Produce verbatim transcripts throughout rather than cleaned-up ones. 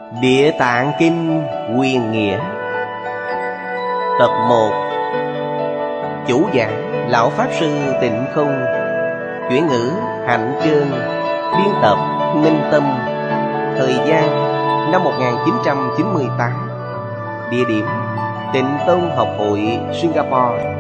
Địa Tạng Kinh Huyền Nghĩa. Tập một. Chủ giảng Lão Pháp Sư Tịnh Không. Chuyển ngữ Hạnh Trơn. Biên tập Minh Tâm. Thời gian năm một nghìn chín trăm chín mươi tám. Địa điểm Tịnh Tông Học Hội Singapore.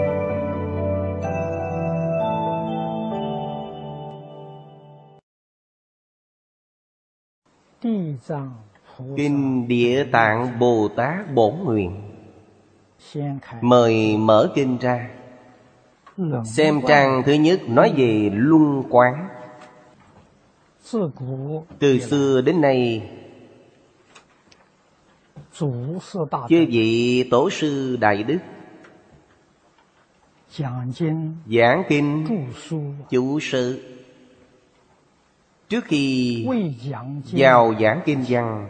Kinh Địa Tạng Bồ Tát Bổn Nguyện. Mời mở kinh ra. Xem trang thứ nhất nói về luân quán. Từ xưa đến nay, chư vị tổ sư đại đức giảng kinh chú sự, trước khi vào giảng kinh văn,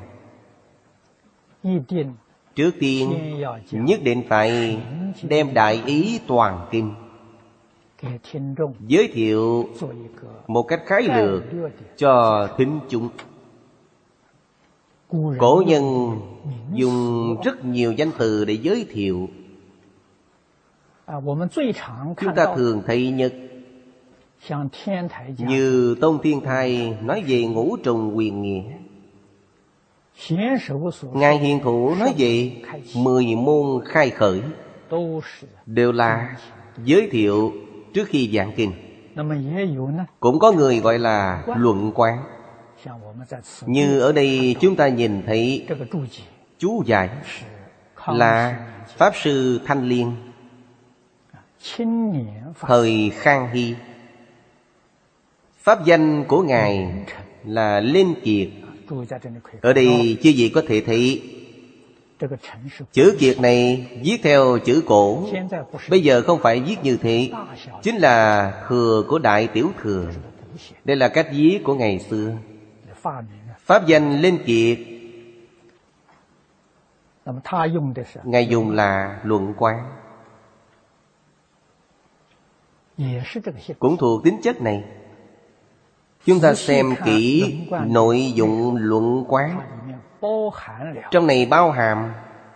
trước tiên nhất định phải đem đại ý toàn kinh giới thiệu một cách khái lược cho thính chúng. Cổ nhân dùng rất nhiều danh từ để giới thiệu. Chúng ta thường thấy nhất như Tông Thiên Thai nói về ngũ trùng huyền nghĩa, Ngài Hiền Thủ nói về mười môn khai khởi, đều là giới thiệu trước khi giảng kinh. Cũng có người gọi là luận quán. Như ở đây chúng ta nhìn thấy chú giải là Pháp Sư Thanh Liên thời Khang Hy. Pháp danh của Ngài là Linh Kiệt. Ở đây chư vị có thể thấy chữ Kiệt này viết theo chữ cổ. Bây giờ không phải viết như thế, chính là thừa của Đại Tiểu Thừa. Đây là cách viết của ngày xưa. Pháp danh Linh Kiệt, Ngài dùng là luận quán, cũng thuộc tính chất này. Chúng ta xem kỹ nội dụng luận quán, trong này bao hàm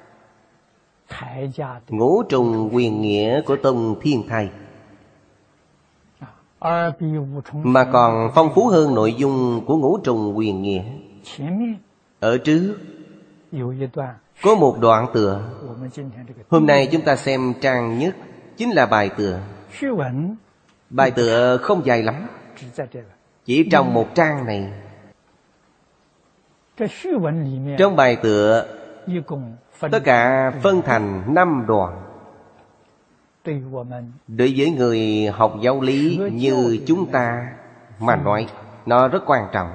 ngũ trùng huyền nghĩa của Tông Thiên Thai, mà còn phong phú hơn nội dung của ngũ trùng huyền nghĩa. Ở trước có một đoạn tựa. Hôm nay chúng ta xem trang nhất, chính là bài tựa. Bài tựa không dài lắm, chỉ trong một trang này. Trong bài tựa tất cả phân thành năm đoạn. Đối với người học giáo lý như chúng ta mà nói, nó rất quan trọng.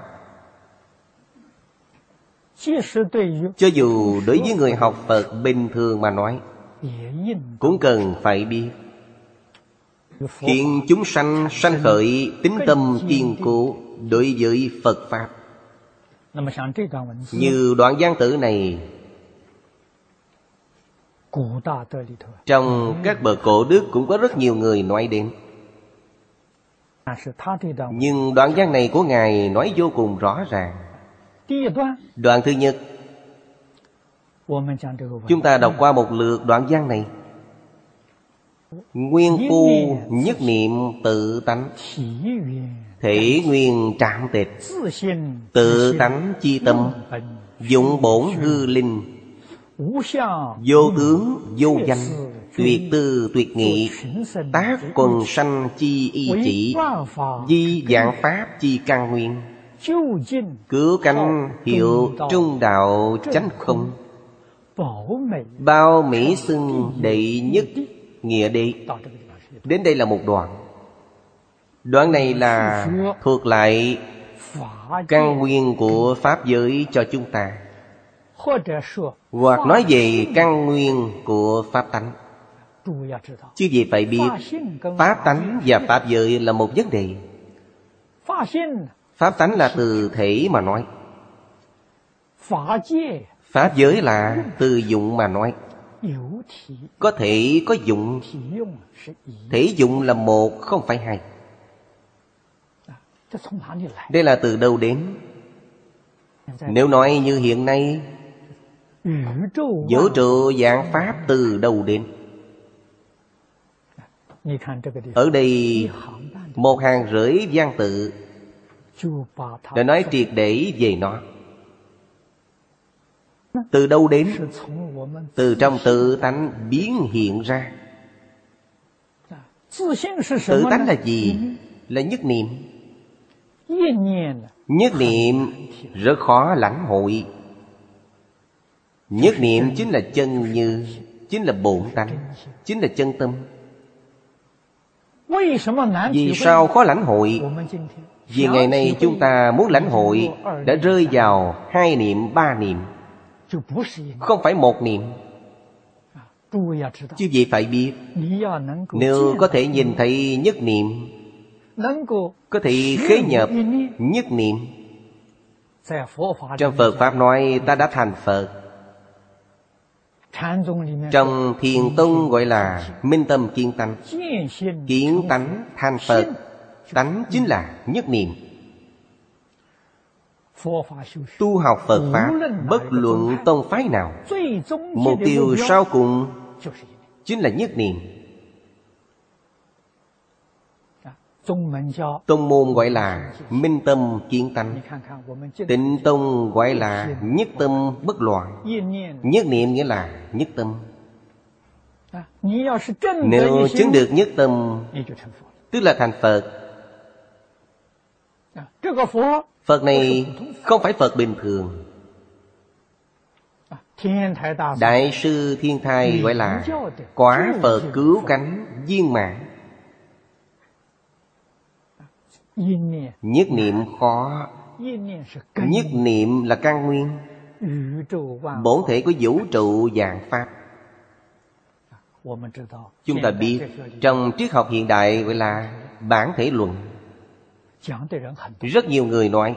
Cho dù đối với người học Phật bình thường mà nói, cũng cần phải biết, khiến chúng sanh sanh khởi tín tâm kiên cố đối với Phật Pháp. Như đoạn văn tự này, trong các bậc cổ đức cũng có rất nhiều người nói đến. Nhưng đoạn văn này của Ngài nói vô cùng rõ ràng. Đoạn thứ nhất, chúng ta đọc qua một lượt đoạn văn này. Nguyên phu nhất niệm tự tánh, thể nguyên trạng tịch, tự tánh chi tâm, dụng bổn hư linh, vô tướng vô danh, tuyệt tư tuyệt nghị, tác quần sanh chi y chỉ, di dạng pháp chi căn nguyên, cứu cánh hiệu trung đạo chánh không, bao mỹ xưng đệ nhất nghĩa đệ. Đến đây là một đoạn. Đoạn này là thuộc lại căn nguyên của Pháp giới cho chúng ta, hoặc nói về căn nguyên của Pháp tánh. Chứ gì phải biết, Pháp tánh và Pháp giới là một vấn đề. Pháp tánh là từ thể mà nói, Pháp giới là từ dụng mà nói. Có thể có dụng, thể dụng là một, không phải hai. Đây là từ đâu đến? Nếu nói như hiện nay, vũ trụ vạn pháp từ đâu đến? Ở đây một hàng rưỡi văn tự đã nói triệt để về nó. Từ đâu đến? Từ trong tự tánh biến hiện ra. Tự tánh là gì? Là nhất niệm. Nhất niệm rất khó lãnh hội. Nhất niệm chính là chân như, chính là bổn tánh, chính là chân tâm. Vì sao khó lãnh hội? Vì ngày nay chúng ta muốn lãnh hội đã rơi vào hai niệm, ba niệm, không phải một niệm. Chứ gì phải biết, nếu có thể nhìn thấy nhất niệm, có thể khế nhập nhất niệm, trong Phật Pháp nói ta đã thành Phật. Trong Thiền Tông gọi là minh tâm kiến tánh. Kiến tánh thành Phật. Tánh chính là nhất niệm. Tu học Phật Pháp, bất luận tông phái nào, mục tiêu sau cùng chính là nhất niệm. Tông môn gọi là minh tâm kiến tánh. Tịnh tông gọi là nhất tâm bất loạn. Nhất niệm nghĩa là nhất tâm. Nếu chứng được nhất tâm, tức là thành Phật. Phật này không phải Phật bình thường. Đại sư Thiên Thai gọi là quả Phật cứu cánh viên mãn. Nhất niệm khó. Nhất niệm là căn nguyên, bổn thể của vũ trụ vạn pháp. Chúng ta biết trong triết học hiện đại gọi là bản thể luận. Rất nhiều người nói,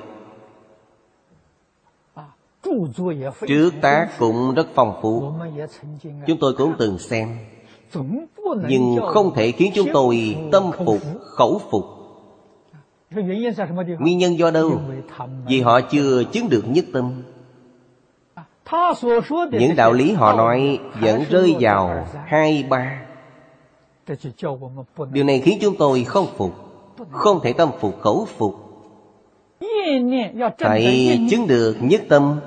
trước tác cũng rất phong phú. Chúng tôi cũng từng xem, nhưng không thể khiến chúng tôi tâm phục khẩu phục. Nguyên nhân do đâu? Vì họ chưa chứng được nhất tâm. Những đạo lý họ nói vẫn rơi vào hai ba. Điều này khiến chúng tôi không phục, không thể tâm phục khẩu phục. Phải chứng được nhất tâm.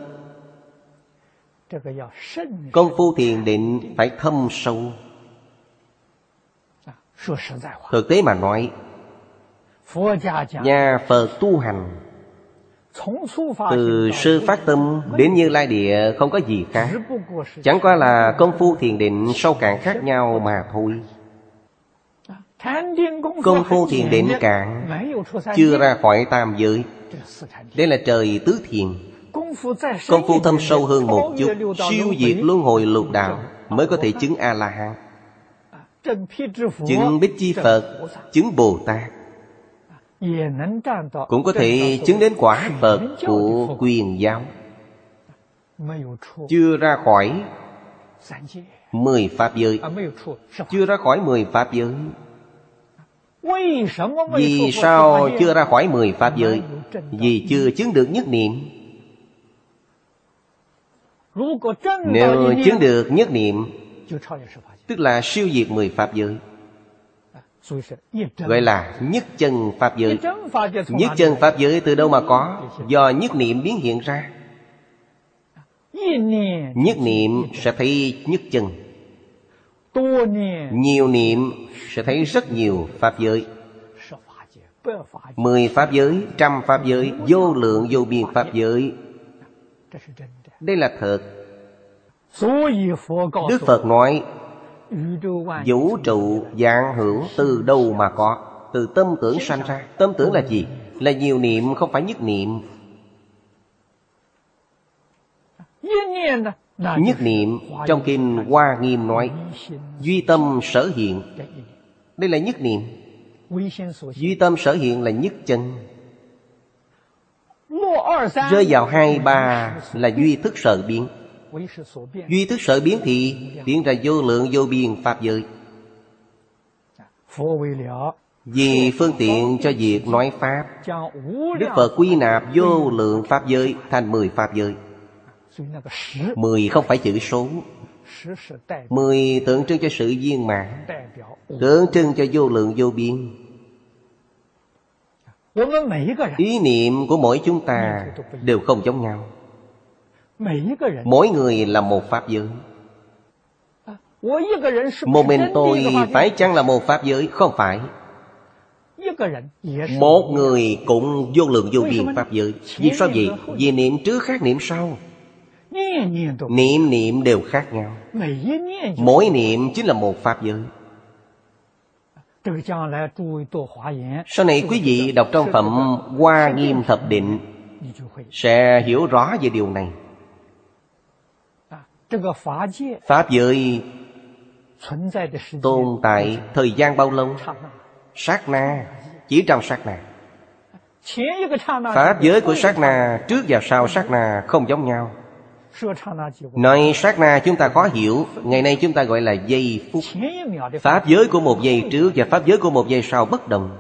Công phu thiền định phải thâm sâu. Thực tế mà nói, nhà Phật tu hành từ sơ phát tâm đến Như Lai Địa không có gì khác, chẳng qua là công phu thiền định sâu cạn khác nhau mà thôi. Công phu thiền định cạn, chưa ra khỏi tam giới. Đây là trời tứ thiền. Công phu thâm sâu hơn một chút, siêu diệt luân hồi lục đạo, mới có thể chứng A-la-hán, chứng Bích Chi Phật, chứng Bồ Tát, cũng có thể chứng đến quả Phật của Quyền giáo. Chưa ra khỏi mười pháp giới. Chưa ra khỏi mười pháp giới. Vì sao chưa ra khỏi mười pháp giới? Vì chưa chứng được nhất niệm. Nếu chứng được nhất niệm, tức là siêu diệt mười pháp giới, gọi là nhất chân pháp giới. Nhất chân pháp giới từ đâu mà có? Do nhất niệm biến hiện ra. Nhất niệm sẽ thấy nhất chân, nhiều niệm sẽ thấy rất nhiều pháp giới. Mười pháp giới, trăm pháp giới, vô lượng vô biên pháp giới. Đây là thật. Đức Phật nói vũ trụ vạn hữu từ đâu mà có? Từ tâm tưởng sanh ra. Tâm tưởng là gì? Là nhiều niệm, không phải nhất niệm. Nhất niệm trong kinh Hoa Nghiêm nói duy tâm sở hiện. Đây là nhất niệm. Duy tâm sở hiện là nhất chân. Rơi vào hai ba là duy thức sở biến. Duy thức sở biến thì biến ra vô lượng vô biên pháp giới. Vì phương tiện cho việc nói Pháp, Đức Phật quy nạp vô lượng Pháp giới thành mười Pháp giới. Mười không phải chữ số. Mười tượng trưng cho sự viên mãn, tượng trưng cho vô lượng vô biên. Ý niệm của mỗi chúng ta đều không giống nhau. Mỗi người là một Pháp giới. Một mình tôi phải chăng là một Pháp giới? Không phải. Một người cũng vô lượng vô biên Pháp giới. Vì sao vậy? Vì niệm trước khác niệm sau. Niệm niệm đều khác nhau. Mỗi niệm chính là một Pháp giới. Sau này quý vị đọc trong phẩm Hoa Nghiêm Thập Định sẽ hiểu rõ về điều này. Pháp giới tồn tại thời gian bao lâu? Sát na, chỉ trong sát na. Pháp giới của sát na trước và sau sát na không giống nhau. Nói sát na chúng ta khó hiểu. Ngày nay chúng ta gọi là giây phút. Pháp giới của một giây trước và pháp giới của một giây sau bất đồng.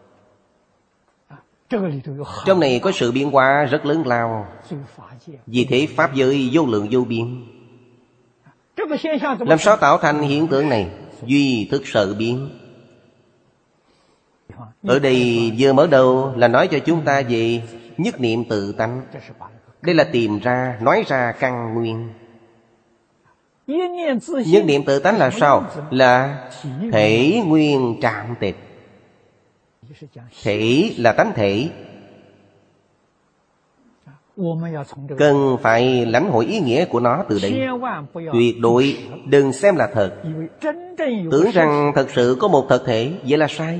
Trong này có sự biến hóa rất lớn lao. Vì thế pháp giới vô lượng vô biên. Làm sao tạo thành hiện tượng này? Duy thức sở biến. Ở đây vừa mở đầu là nói cho chúng ta về nhất niệm tự tánh. Đây là tìm ra, nói ra căn nguyên. Nhất niệm tự tánh là sao? Là thể nguyên trạm tịch. Thể là tánh thể. Cần phải lãnh hội ý nghĩa của nó từ đây. Tuyệt đối đừng xem là thật. Tưởng rằng thật sự có một thật thể, vậy là sai.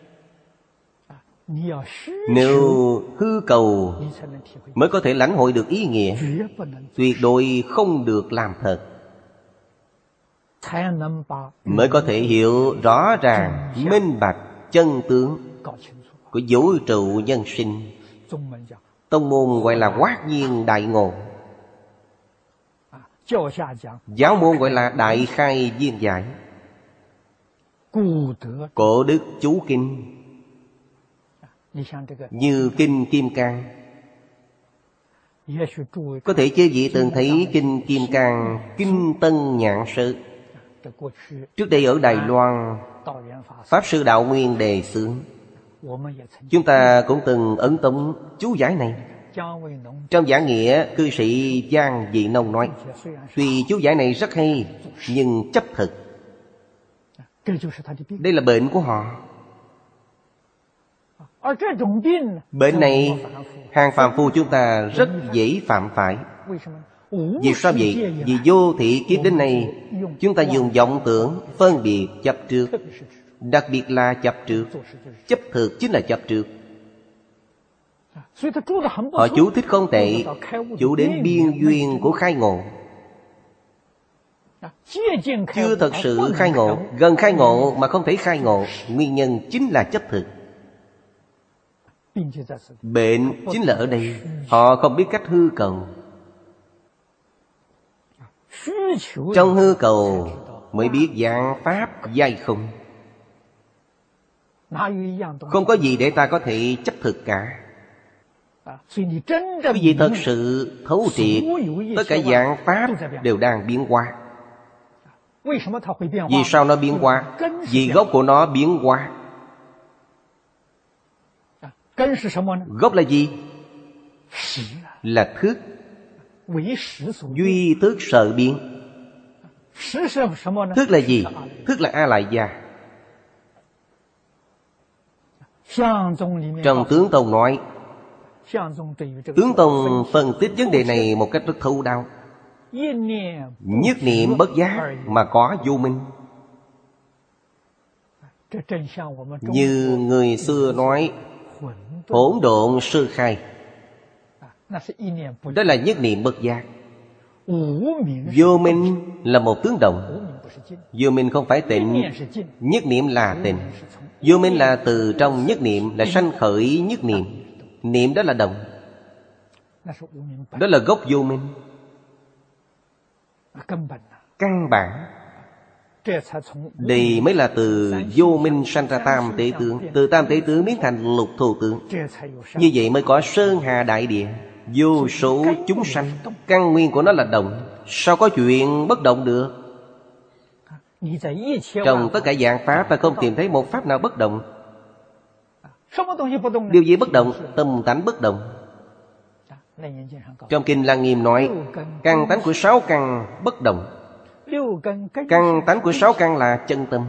Nếu hư cầu mới có thể lãnh hội được ý nghĩa. Tuyệt đối không được làm thật. Mới có thể hiểu rõ ràng, minh bạch chân tướng của vũ trụ nhân sinh. Tông môn gọi là Hoát Nhiên Đại Ngộ. Giáo môn gọi là Đại Khai Viên Giải. Cổ đức chú kinh như kinh Kim Cang. Có thể chư vị từng thấy kinh Kim Cang, kinh Tân Nhạn Sự. Trước đây ở Đài Loan, Pháp Sư Đạo Nguyên đề xướng. Chúng ta cũng từng ấn tống chú giải này. Trong Giảng Nghĩa, cư sĩ Giang Dị Nông nói, tuy chú giải này rất hay, nhưng chấp thực. Đây là bệnh của họ. Bệnh này hàng phàm phu chúng ta rất dễ phạm phải. Vì sao vậy? Vì vô thị kiếp đến nay chúng ta dùng vọng tưởng phân biệt chấp trước. Đặc biệt là chấp trước. Chấp thực chính là chấp trước. Họ chú thích không tệ, chú đến biên duyên của khai ngộ. Chưa thật sự khai ngộ, gần khai ngộ mà không thể khai ngộ. Nguyên nhân chính là chấp thực. Bệnh chính là ở đây. Họ không biết cách hư cầu. Trong hư cầu mới biết dạng pháp giai không. Không có gì để ta có thể chấp thực cả. Quý vị thật sự thấu triệt, tất cả dạng pháp đều đang biến hóa. Vì sao nó biến hóa? Vì gốc của nó biến hóa. Gốc là gì? Là thức. Duy thức sở biến. Thức là gì? Thức là A Lại Gia. Trong Tướng Tông nói, Tướng Tông phân tích vấn đề này một cách rất thấu đáo. Nhất niệm bất giác mà có vô minh. Như người xưa nói, hỗn độn sơ khai. Đó là nhất niệm bất giác. Vô minh là một tướng động. Vô minh không phải tịnh. Nhất niệm là tịnh. Vô minh là từ trong nhất niệm, là sanh khởi nhất niệm. Niệm đó là động. Đó là gốc vô minh. Căn bản. Đây mới là từ vô minh sanh ra tam tế tướng, từ tam tế tướng biến thành lục thù tướng. Như vậy mới có sơn hà đại địa, vô số chúng sanh. Căn nguyên của nó là động, sao có chuyện bất động được? Trong tất cả dạng pháp ta không tìm thấy một pháp nào bất động. Điều gì bất động? Tâm tánh bất động. Trong Kinh Lăng Nghiêm nói, căn tánh của sáu căn bất động. Căn tánh của sáu căn là chân tâm.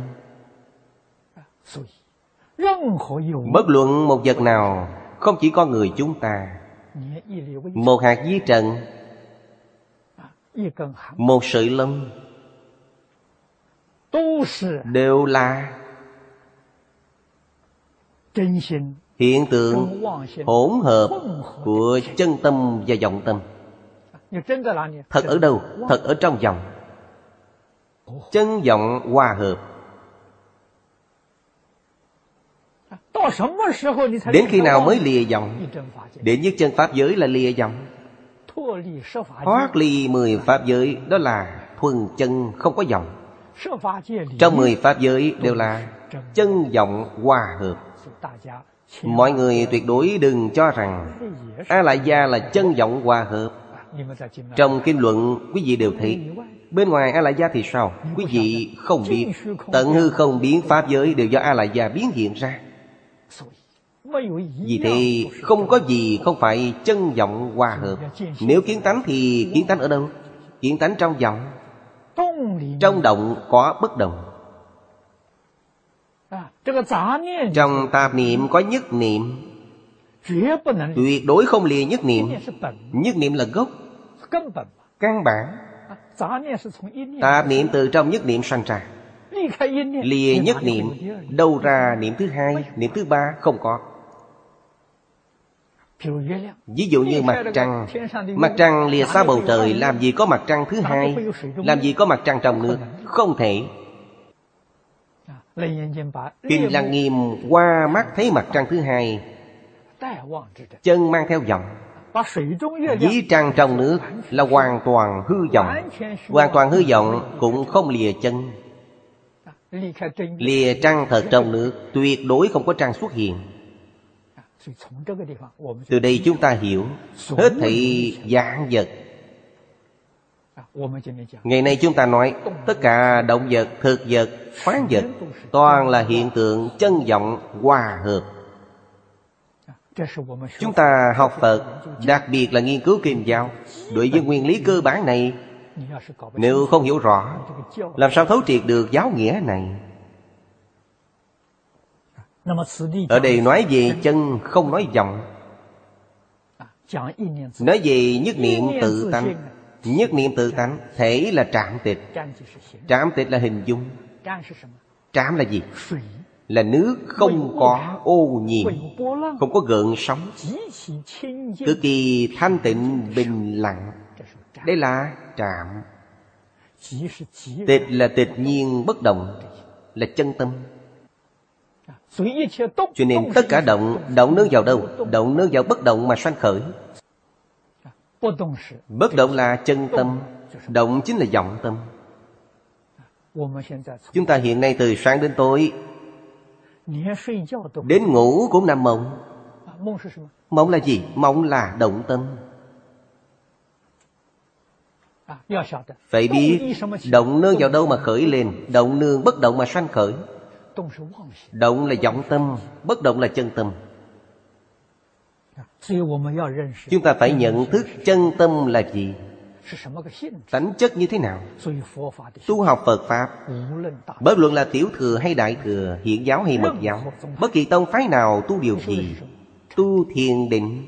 Bất luận một vật nào, không chỉ có người chúng ta, một hạt vi trần, một sợi lông, đều là hiện tượng hỗn hợp của chân tâm và vọng tâm. Thật ở đâu? Thật ở trong vọng. Chân vọng hòa hợp. Đến khi nào mới lìa vọng? Đến nhất chân pháp giới là lìa vọng. Thoát ly mười pháp giới, đó là thuần chân không có vọng. Trong mười pháp giới đều là chân vọng hòa hợp. Mọi người tuyệt đối đừng cho rằng A-lại gia là chân vọng hòa hợp. Trong kinh luận quý vị đều thấy, bên ngoài A-lại gia thì sao? Quý vị không biết. Tận hư không biến pháp giới đều do A-lại gia biến hiện ra. Vì thế không có gì không phải chân vọng hòa hợp. Nếu kiến tánh thì kiến tánh ở đâu? Kiến tánh trong vọng. Trong động có bất động. Trong tạp niệm có nhất niệm. Tuyệt đối không lìa nhất niệm. Nhất niệm là gốc, căn bản. Tạp niệm từ trong nhất niệm sanh ra. Lìa nhất niệm, đâu ra niệm thứ hai, niệm thứ ba? Không có. Ví dụ như mặt trăng. Mặt trăng lìa xa bầu trời, làm gì có mặt trăng thứ hai? Làm gì có mặt trăng trong nước? Không thể. Kinh Lăng Nghiêm qua mắt thấy mặt trăng thứ hai, chân mang theo vọng. Ví trăng trong nước là hoàn toàn hư vọng. Hoàn toàn hư vọng cũng không lìa chân. Lìa trăng thật trong nước, tuyệt đối không có trăng xuất hiện. Từ đây chúng ta hiểu hết thảy vạn vật. Ngày nay chúng ta nói tất cả động vật, thực vật, khoáng vật toàn là hiện tượng chân vọng hòa hợp. Chúng ta học Phật, đặc biệt là nghiên cứu kinh giáo, đối với nguyên lý cơ bản này, nếu không hiểu rõ, làm sao thấu triệt được giáo nghĩa này? Ở đây nói về chân, không nói vọng. Nói về nhất niệm tự tánh. Nhất niệm tự tánh, thể là trạm tịch. Trạm tịch là hình dung. Trạm là gì? Là nước không có ô nhiễm, không có gợn sóng, cực kỳ thanh tịnh bình lặng. Đây là trạm. Tịch là tịch nhiên bất động, là chân tâm. Cho nên tất cả động, động nương vào đâu? Động nương vào bất động mà sanh khởi. Bất động là chân tâm, động chính là vọng tâm. Chúng ta hiện nay từ sáng đến tối, đến ngủ cũng nằm mộng. Mộng là gì? Mộng là động tâm. Phải biết động nương vào đâu mà khởi lên. Động nương bất động mà sanh khởi. Động là vọng tâm, bất động là chân tâm. Chúng ta phải nhận thức chân tâm là gì, tánh chất như thế nào. Tu học Phật Pháp, bất luận là tiểu thừa hay đại thừa, hiển giáo hay mật giáo, bất kỳ tông phái nào tu điều gì? Tu thiền định.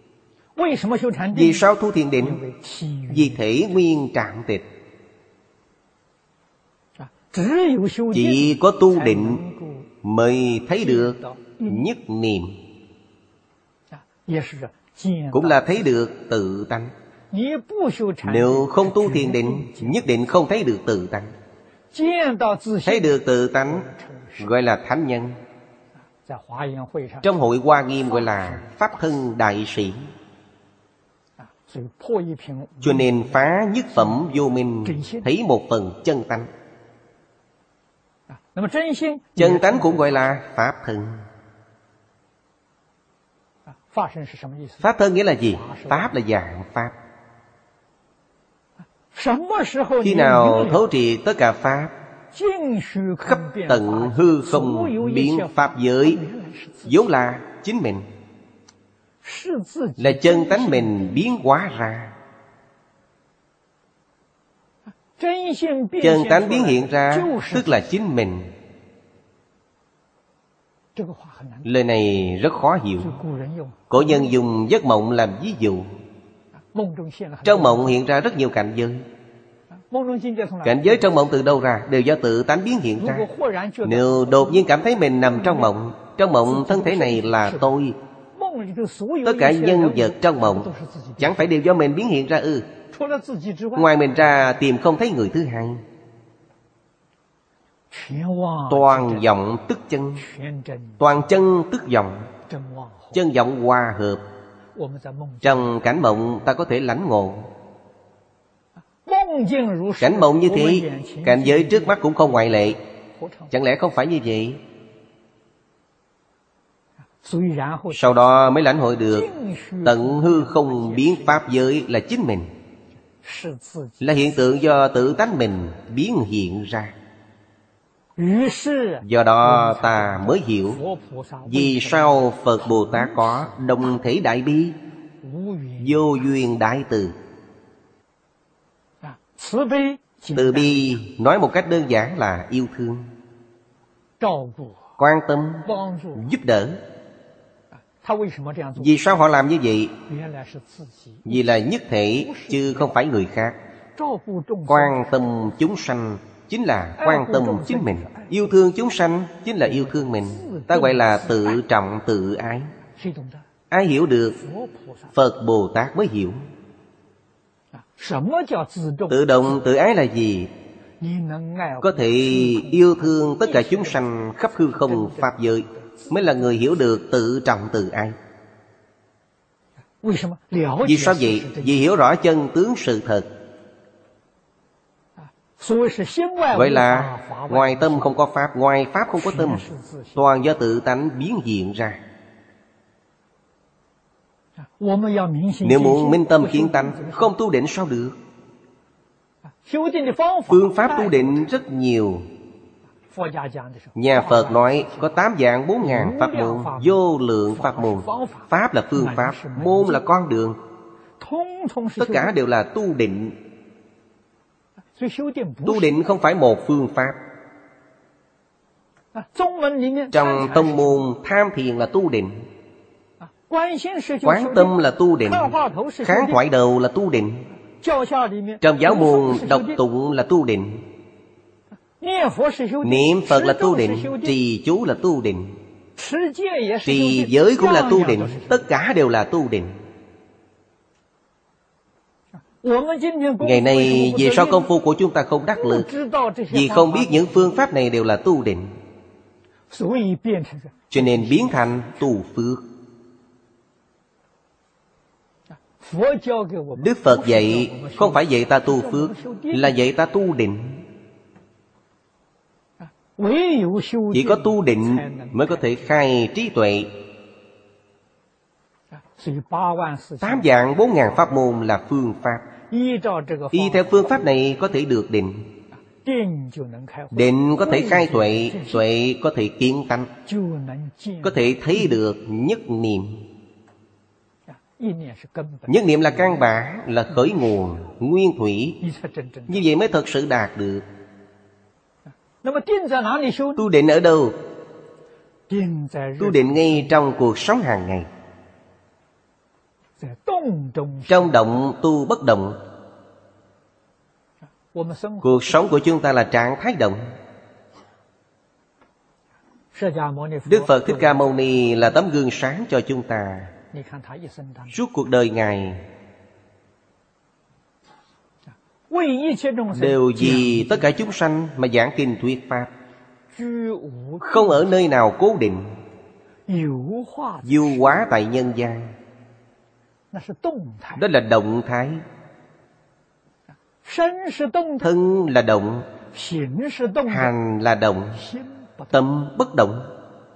Vì sao tu thiền định? Vì thể nguyên trạm tịch. Chỉ có tu định mới thấy được nhất niệm, cũng là thấy được tự tánh. Nếu không tu thiền định, nhất định không thấy được tự tánh. Thấy được tự tánh gọi là thánh nhân. Trong hội Hoa Nghiêm gọi là pháp thân đại sĩ. Cho nên phá nhất phẩm vô minh, thấy một phần chân tánh. Chân tánh cũng gọi là Pháp thân. Pháp thân nghĩa là gì? Pháp là dạng Pháp. Khi nào thấu triệt tất cả Pháp, khắp tận hư không biến Pháp giới, vốn là chính mình, là chân tánh mình biến hóa ra. Chân tánh biến hiện ra tức là chính mình. Lời này rất khó hiểu. Cổ nhân dùng giấc mộng làm ví dụ. Trong mộng hiện ra rất nhiều cảnh giới. Cảnh giới trong mộng từ đâu ra? Đều do tự tánh biến hiện ra. Nếu đột nhiên cảm thấy mình nằm trong mộng, trong mộng thân thể này là tôi, tất cả nhân vật trong mộng chẳng phải đều do mình biến hiện ra ư? Ngoài mình ra tìm không thấy người thứ hai. Toàn vọng tức chân, toàn chân tức vọng, chân vọng hòa hợp. Trong cảnh mộng ta có thể lãnh ngộ. Cảnh mộng như thế, cảnh giới trước mắt cũng không ngoại lệ. Chẳng lẽ không phải như vậy? Sau đó mới lãnh hội được tận hư không biến Pháp giới là chính mình, là hiện tượng do tự tánh mình biến hiện ra. Do đó ta mới hiểu vì sao Phật Bồ Tát có đồng thể đại bi, vô duyên đại từ. Từ bi nói một cách đơn giản là yêu thương, quan tâm, giúp đỡ. Vì sao họ làm như vậy? Vì là nhất thể chứ không phải người khác. Quan tâm chúng sanh chính là quan tâm chính mình. Yêu thương chúng sanh chính là yêu thương mình. Ta gọi là tự trọng tự ái. Ai hiểu được? Phật Bồ Tát mới hiểu. Tự động tự ái là gì? Có thể yêu thương tất cả chúng sanh khắp hư không Pháp giới, mới là người hiểu được tự trọng tự ái. Vì sao vậy? Vì hiểu rõ chân tướng sự thật. Vậy là ngoài tâm không có Pháp, ngoài Pháp không có tâm, toàn do tự tánh biến hiện ra. Nếu muốn minh tâm kiến tánh, không tu định sao được? Phương pháp tu định rất nhiều. Nhà Phật nói có tám vạn bốn ngàn pháp môn, vô lượng pháp môn. Pháp là phương pháp, môn là con đường. Tất cả đều là tu định. Tu định không phải một phương pháp. Trong tông môn tham thiền là tu định, quán tâm là tu định, kháng thoại đầu là tu định. Trong giáo môn đọc tụng là tu định, niệm Phật là tu định, trì chú là tu định, trì giới cũng là tu định. Tất cả đều là tu định. Ngày nay vì sao công phu của chúng ta không đắc lực? Vì không biết những phương pháp này đều là tu định, cho nên biến thành tu phước. Đức Phật dạy không phải dạy ta tu phước, là dạy ta tu định. Chỉ có tu định mới có thể khai trí tuệ. Tám vạn bốn ngàn pháp môn là phương pháp. Y theo phương pháp này có thể được định. Định có thể khai tuệ, tuệ có thể kiến tánh, có thể thấy được nhất niệm. Nhất niệm là căn bản, là khởi nguồn, nguyên thủy. Như vậy mới thật sự đạt được. Tu định ở đâu? Tu định ngay trong cuộc sống hàng ngày. Trong động tu bất động. Cuộc sống của chúng ta là trạng thái động. Đức Phật Thích Ca Mâu Ni là tấm gương sáng cho chúng ta. Suốt cuộc đời Ngài đều vì tất cả chúng sanh mà giảng kinh thuyết pháp, không ở nơi nào cố định, du hóa tại nhân gian. Đó là động thái. Thân là động, Hành là động, tâm bất động.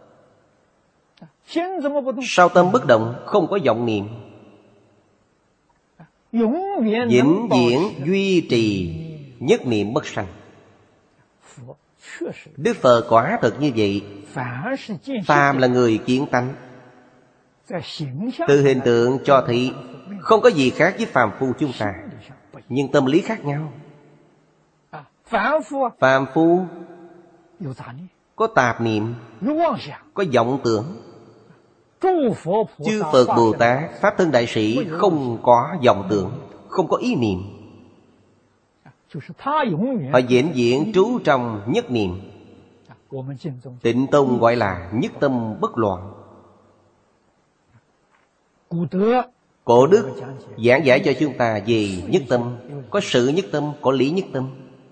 Sao tâm bất động? Không có vọng niệm. Vĩnh viễn duy trì nhất niệm bất sanh. Đức Phật quả thật như vậy. Phàm là người kiến tánh. Từ hình tượng cho thấy không có gì khác với phàm phu chúng ta, nhưng tâm lý khác nhau. Phàm phu có tạp niệm, có vọng tưởng. Chư Phật Bồ Tát, Pháp Thân Đại Sĩ không có vọng tưởng, không có ý niệm. Họ vĩnh viễn trú trong nhất niệm. Tịnh Tông gọi là nhất tâm bất loạn. Cổ đức giảng giải cho chúng ta về nhất tâm. Có sự nhất tâm, có lý nhất tâm.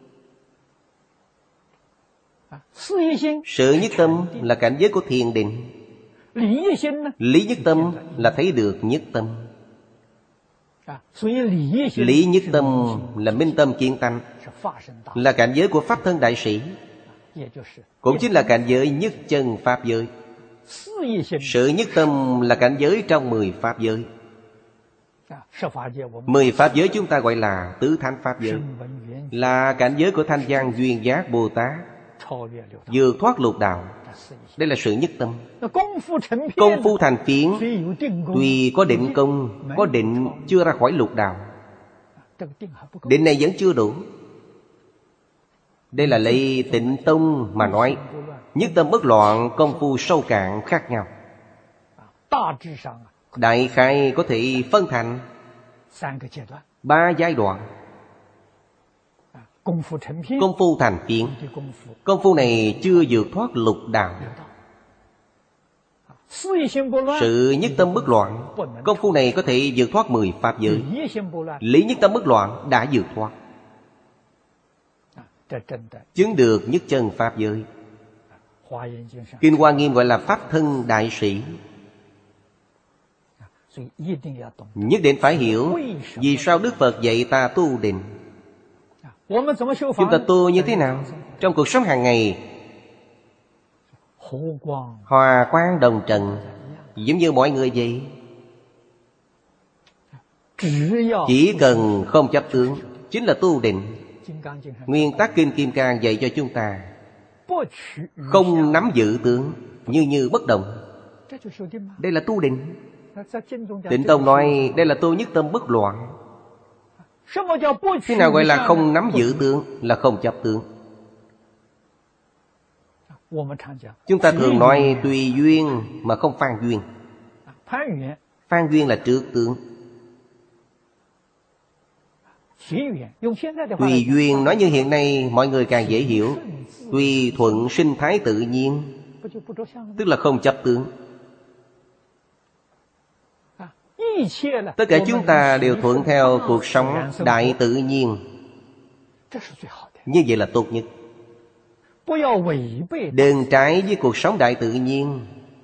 Sự nhất tâm là cảnh giới của thiền định. Lý nhất tâm là thấy được nhất tâm. Lý nhất tâm là minh tâm kiến tánh, là cảnh giới của Pháp Thân Đại Sĩ, cũng chính là cảnh giới nhất chân Pháp giới. Sự nhất tâm là cảnh giới trong mười Pháp giới. Mười Pháp giới chúng ta gọi là tứ thánh Pháp giới, là cảnh giới của Thanh Văn Duyên Giác Bồ Tát, vượt thoát lục đạo. Đây là sự nhất tâm. Công phu thành phiến, tuy có định công, có định chưa ra khỏi lục đạo. Định này vẫn chưa đủ. Đây là lấy Tịnh Tông mà nói. Nhất tâm bất loạn, công phu sâu cạn khác nhau. Đại khái có thể phân thành ba giai đoạn. Công phu thành phiến, công phu này chưa vượt thoát lục đạo. Sự nhất tâm bất loạn, công phu này có thể vượt thoát mười Pháp giới. Lý nhất tâm bất loạn đã vượt thoát, chứng được nhất chân Pháp giới. Kinh Hoa Nghiêm gọi là Pháp Thân Đại Sĩ. Nhất định phải hiểu vì sao Đức Phật dạy ta tu định. Chúng ta tu như thế nào? Trong cuộc sống hàng ngày, hòa quang đồng trần, giống như mọi người vậy. Chỉ cần không chấp tướng, chính là tu định. Nguyên tắc Kinh Kim Cang dạy cho chúng ta không nắm giữ tướng, như như bất động. Đây là tu định. Tịnh Tông nói đây là tu nhất tâm bất loạn. Thế nào gọi là không nắm giữ tướng? Là không chấp tướng. Chúng ta thường nói tùy duyên mà không phan duyên. Phan duyên là trước tướng. Tùy duyên nói như hiện nay mọi người càng dễ hiểu. Tùy thuận sinh thái tự nhiên, tức là không chấp tướng. Tất cả chúng ta đều thuận theo cuộc sống đại tự nhiên. Như vậy là tốt nhất. Đừng trái với cuộc sống đại tự nhiên.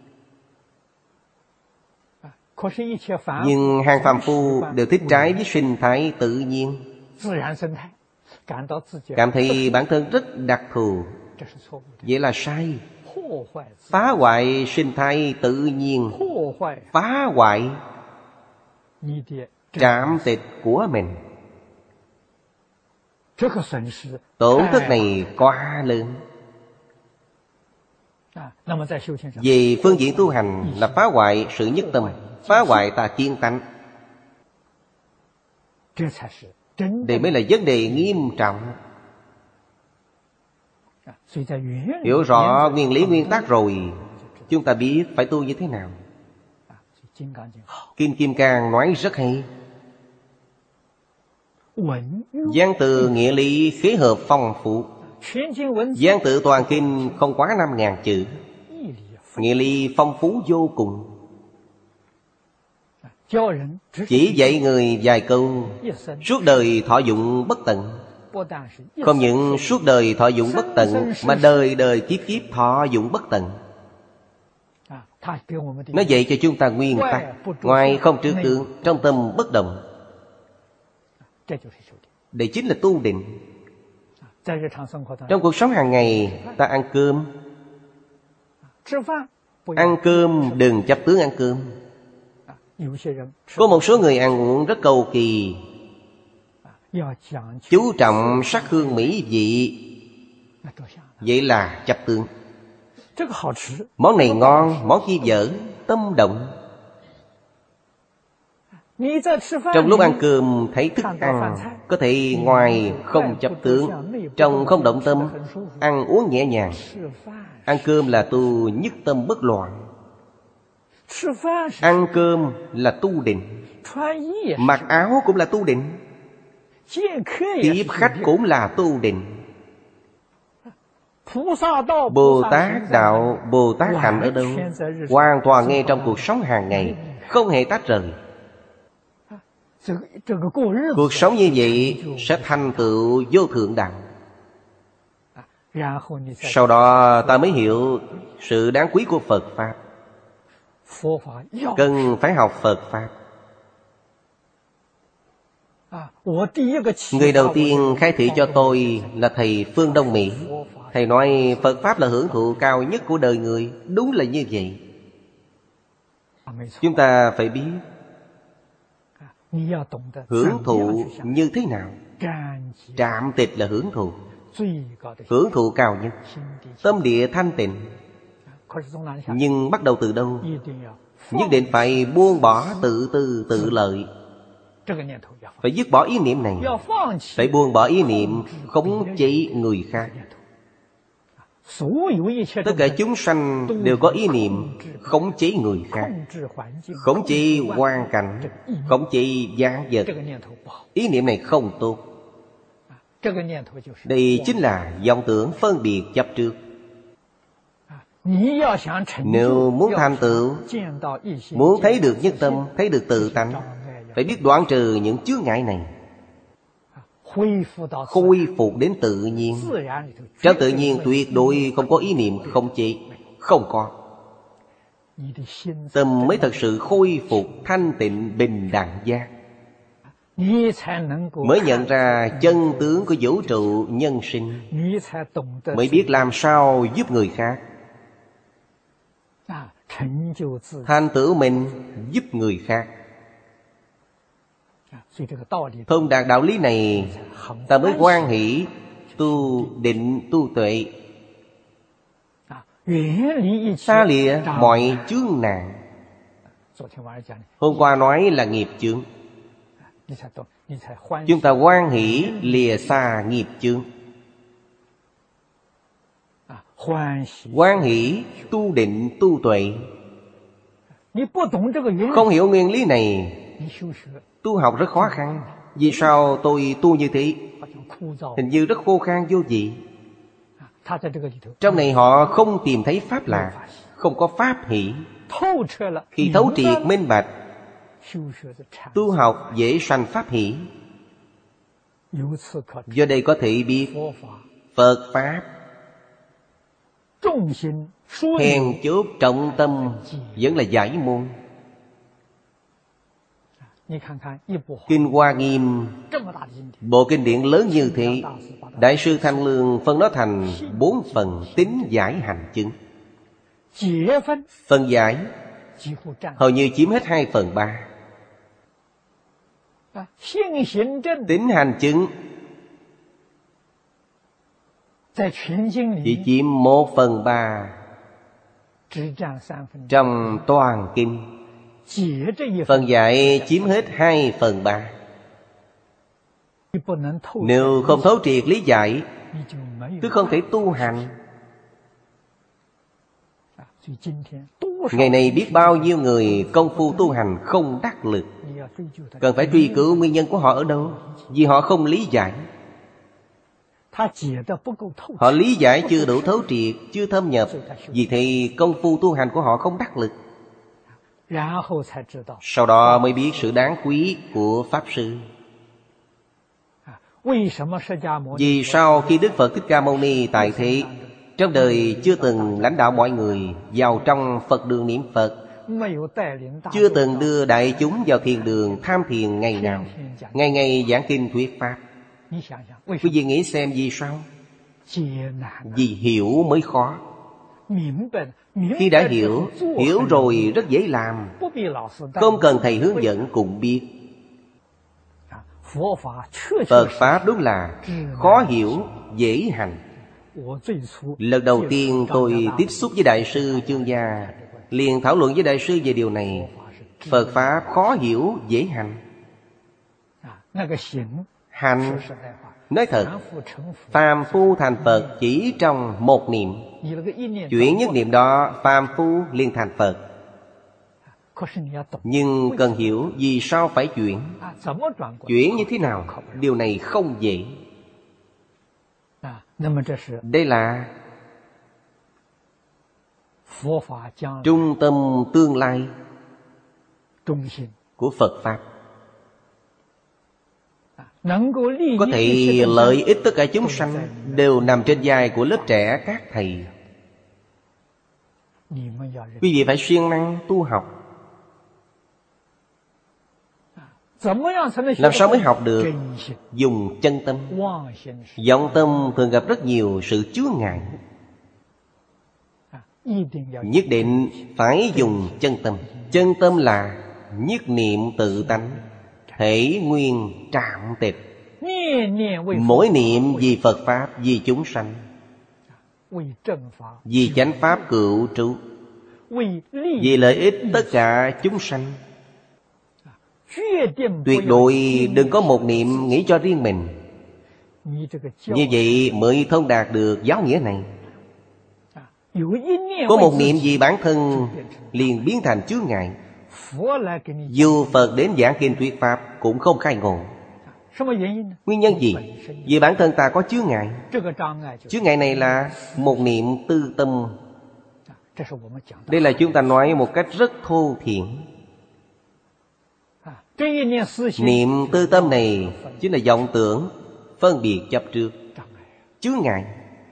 Nhưng hàng phàm phu đều thích trái với sinh thái tự nhiên, cảm thấy bản thân rất đặc thù. Vậy là sai. Phá hoại sinh thái tự nhiên, phá hoại trạm tịch của mình. Tổn thất này quá lớn. Về phương diện tu hành là phá hoại sự nhất tâm, phá hoại tà kiến tánh. Đây mới là vấn đề nghiêm trọng. Hiểu rõ nguyên lý nguyên tắc rồi, chúng ta biết phải tu như thế nào. Kinh Kim Cang nói rất hay. Văn từ nghĩa lý khế hợp phong phú. Văn tự toàn kinh không quá năm ngàn chữ, nghĩa lý phong phú vô cùng. Chỉ dạy người vài câu, suốt đời thọ dụng bất tận. Không những suốt đời thọ dụng bất tận, mà đời đời kiếp kiếp thọ dụng bất tận. Nó dạy cho chúng ta nguyên tắc: ngoài không trước tướng, trong tâm bất động. Đây chính là tu định. Trong cuộc sống hàng ngày ta ăn cơm. Ăn cơm đừng chấp tướng ăn cơm. Có một số người ăn uống rất cầu kỳ, chú trọng sắc hương mỹ vị, vậy là chấp tướng. Món này ngon, món kia dở, tâm động. Trong lúc ăn cơm thấy thức ăn, có thể ngoài không chấp tướng, trong không động tâm, ăn uống nhẹ nhàng. Ăn cơm là tu nhất tâm bất loạn. Ăn cơm là tu định. Mặc áo cũng là tu định. Tiếp khách cũng là tu định. Bồ Tát đạo, Bồ Tát hạnh ở đâu? Hoàn toàn nghe trong cuộc sống hàng ngày, không hề tách rời. Cuộc sống như vậy sẽ thành tựu vô thượng đạo. Sau đó ta mới hiểu sự đáng quý của Phật Pháp. Cần phải học Phật Pháp. Người đầu tiên khai thị cho tôi là thầy Phương Đông Mỹ. Thầy nói Phật Pháp là hưởng thụ cao nhất của đời người. Đúng là như vậy. Chúng ta phải biết hưởng thụ như thế nào. Trạm tịch là hưởng thụ, hưởng thụ cao nhất. Tâm địa thanh tịnh. Nhưng bắt đầu từ đâu? Nhất định phải buông bỏ tự tư tự lợi. Phải dứt bỏ ý niệm này. Phải buông bỏ ý niệm khống chế người khác. Tất cả chúng sanh đều có ý niệm khống chế người khác, khống chế hoàn cảnh, khống chế vạn vật. Ý niệm này không tốt. Đây chính là vọng tưởng phân biệt chấp trước. Nếu muốn thành tựu, muốn thấy được nhất tâm, thấy được tự tánh, phải biết đoạn trừ những chướng ngại này, khôi phục đến tự nhiên. Trong tự nhiên tuyệt đối không có ý niệm khống chế, không có. Tâm mới thật sự khôi phục thanh tịnh bình đẳng giác, mới nhận ra chân tướng của vũ trụ nhân sinh, mới biết làm sao giúp người khác, thành tựu mình, giúp người khác. Thông đạt đạo lý này, ta mới hoan hỷ tu định tu tuệ, xa lìa mọi chướng nạn. Hôm qua nói là nghiệp chướng, chúng ta hoan hỷ lìa xa nghiệp chướng. Hoan hỷ tu định tu tuệ. Không hiểu nguyên lý này, tu học rất khó khăn. Vì sao tôi tu như thế? Hình như rất khô khan vô vị. Trong này họ không tìm thấy pháp lạc, không có pháp hỷ. Khi thấu triệt minh bạch, tu học dễ sanh pháp hỷ. Do đây có thể biết Phật Pháp hèn chốt trọng tâm vẫn là giải môn. Kinh Hoa Nghiêm, bộ kinh điển lớn như thế, Đại sư Thanh Lương phân nó thành bốn phần tín giải hành chứng. Phần giải hầu như chiếm hết hai phần ba. Tín hành chứng chỉ chiếm một phần ba trong toàn kinh. Phần giải chiếm hết hai phần ba. Nếu không thấu triệt lý giải, tức không thể tu hành. Ngày nay biết bao nhiêu người công phu tu hành không đắc lực. Cần phải truy cứu nguyên nhân của họ ở đâu? Vì họ không lý giải. Họ lý giải chưa đủ thấu triệt, chưa thâm nhập, vì thế công phu tu hành của họ không đắc lực. Sau đó mới biết sự đáng quý của Pháp Sư. Vì sao khi Đức Phật Thích Ca Mâu Ni tại thế, trong đời chưa từng lãnh đạo mọi người vào trong Phật đường niệm Phật, chưa từng đưa đại chúng vào thiền đường tham thiền ngày nào, ngày ngày giảng kinh thuyết Pháp, Quý vị nghĩ xem vì sao? Vì hiểu mới khó. Khi đã hiểu, hiểu rồi rất dễ làm, không cần thầy hướng dẫn cũng biết. Phật Pháp đúng là khó hiểu, dễ hành. Lần đầu tiên tôi tiếp xúc với Đại sư Chương Gia, liền thảo luận với Đại sư về điều này. Phật Pháp khó hiểu, dễ hành. Hành, nói thật, phàm phu thành Phật chỉ trong một niệm. Chuyển nhất niệm đó, phàm phu liền thành Phật. Nhưng cần hiểu vì sao phải chuyển. Chuyển như thế nào? Điều này không dễ. Đây là trung tâm tương lai của Phật Pháp. Có thể lợi ích tất cả chúng sanh đều nằm trên vai của lớp trẻ các thầy. Quý vị phải siêng năng tu học. Làm sao mới học được? Dùng chân tâm. Vọng tâm thường gặp rất nhiều sự chướng ngại. Nhất định phải dùng chân tâm. Chân tâm là nhất niệm tự tánh, thể nguyên trạm tịch. Mỗi niệm vì Phật Pháp, vì chúng sanh, vì chánh Pháp cựu trụ, vì lợi ích tất cả chúng sanh. Tuyệt đối đừng có một niệm nghĩ cho riêng mình. Như vậy mới thông đạt được giáo nghĩa này. Có một niệm vì bản thân liền biến thành chướng ngại. Dù Phật đến giảng kinh thuyết Pháp cũng không khai ngộ. Nguyên nhân gì? Vì bản thân ta có chướng ngại. Chướng ngại này là một niệm tư tâm. Đây là chúng ta nói một cách rất thô thiển. Niệm tư tâm này chính là vọng tưởng, phân biệt chấp trước, chướng ngại.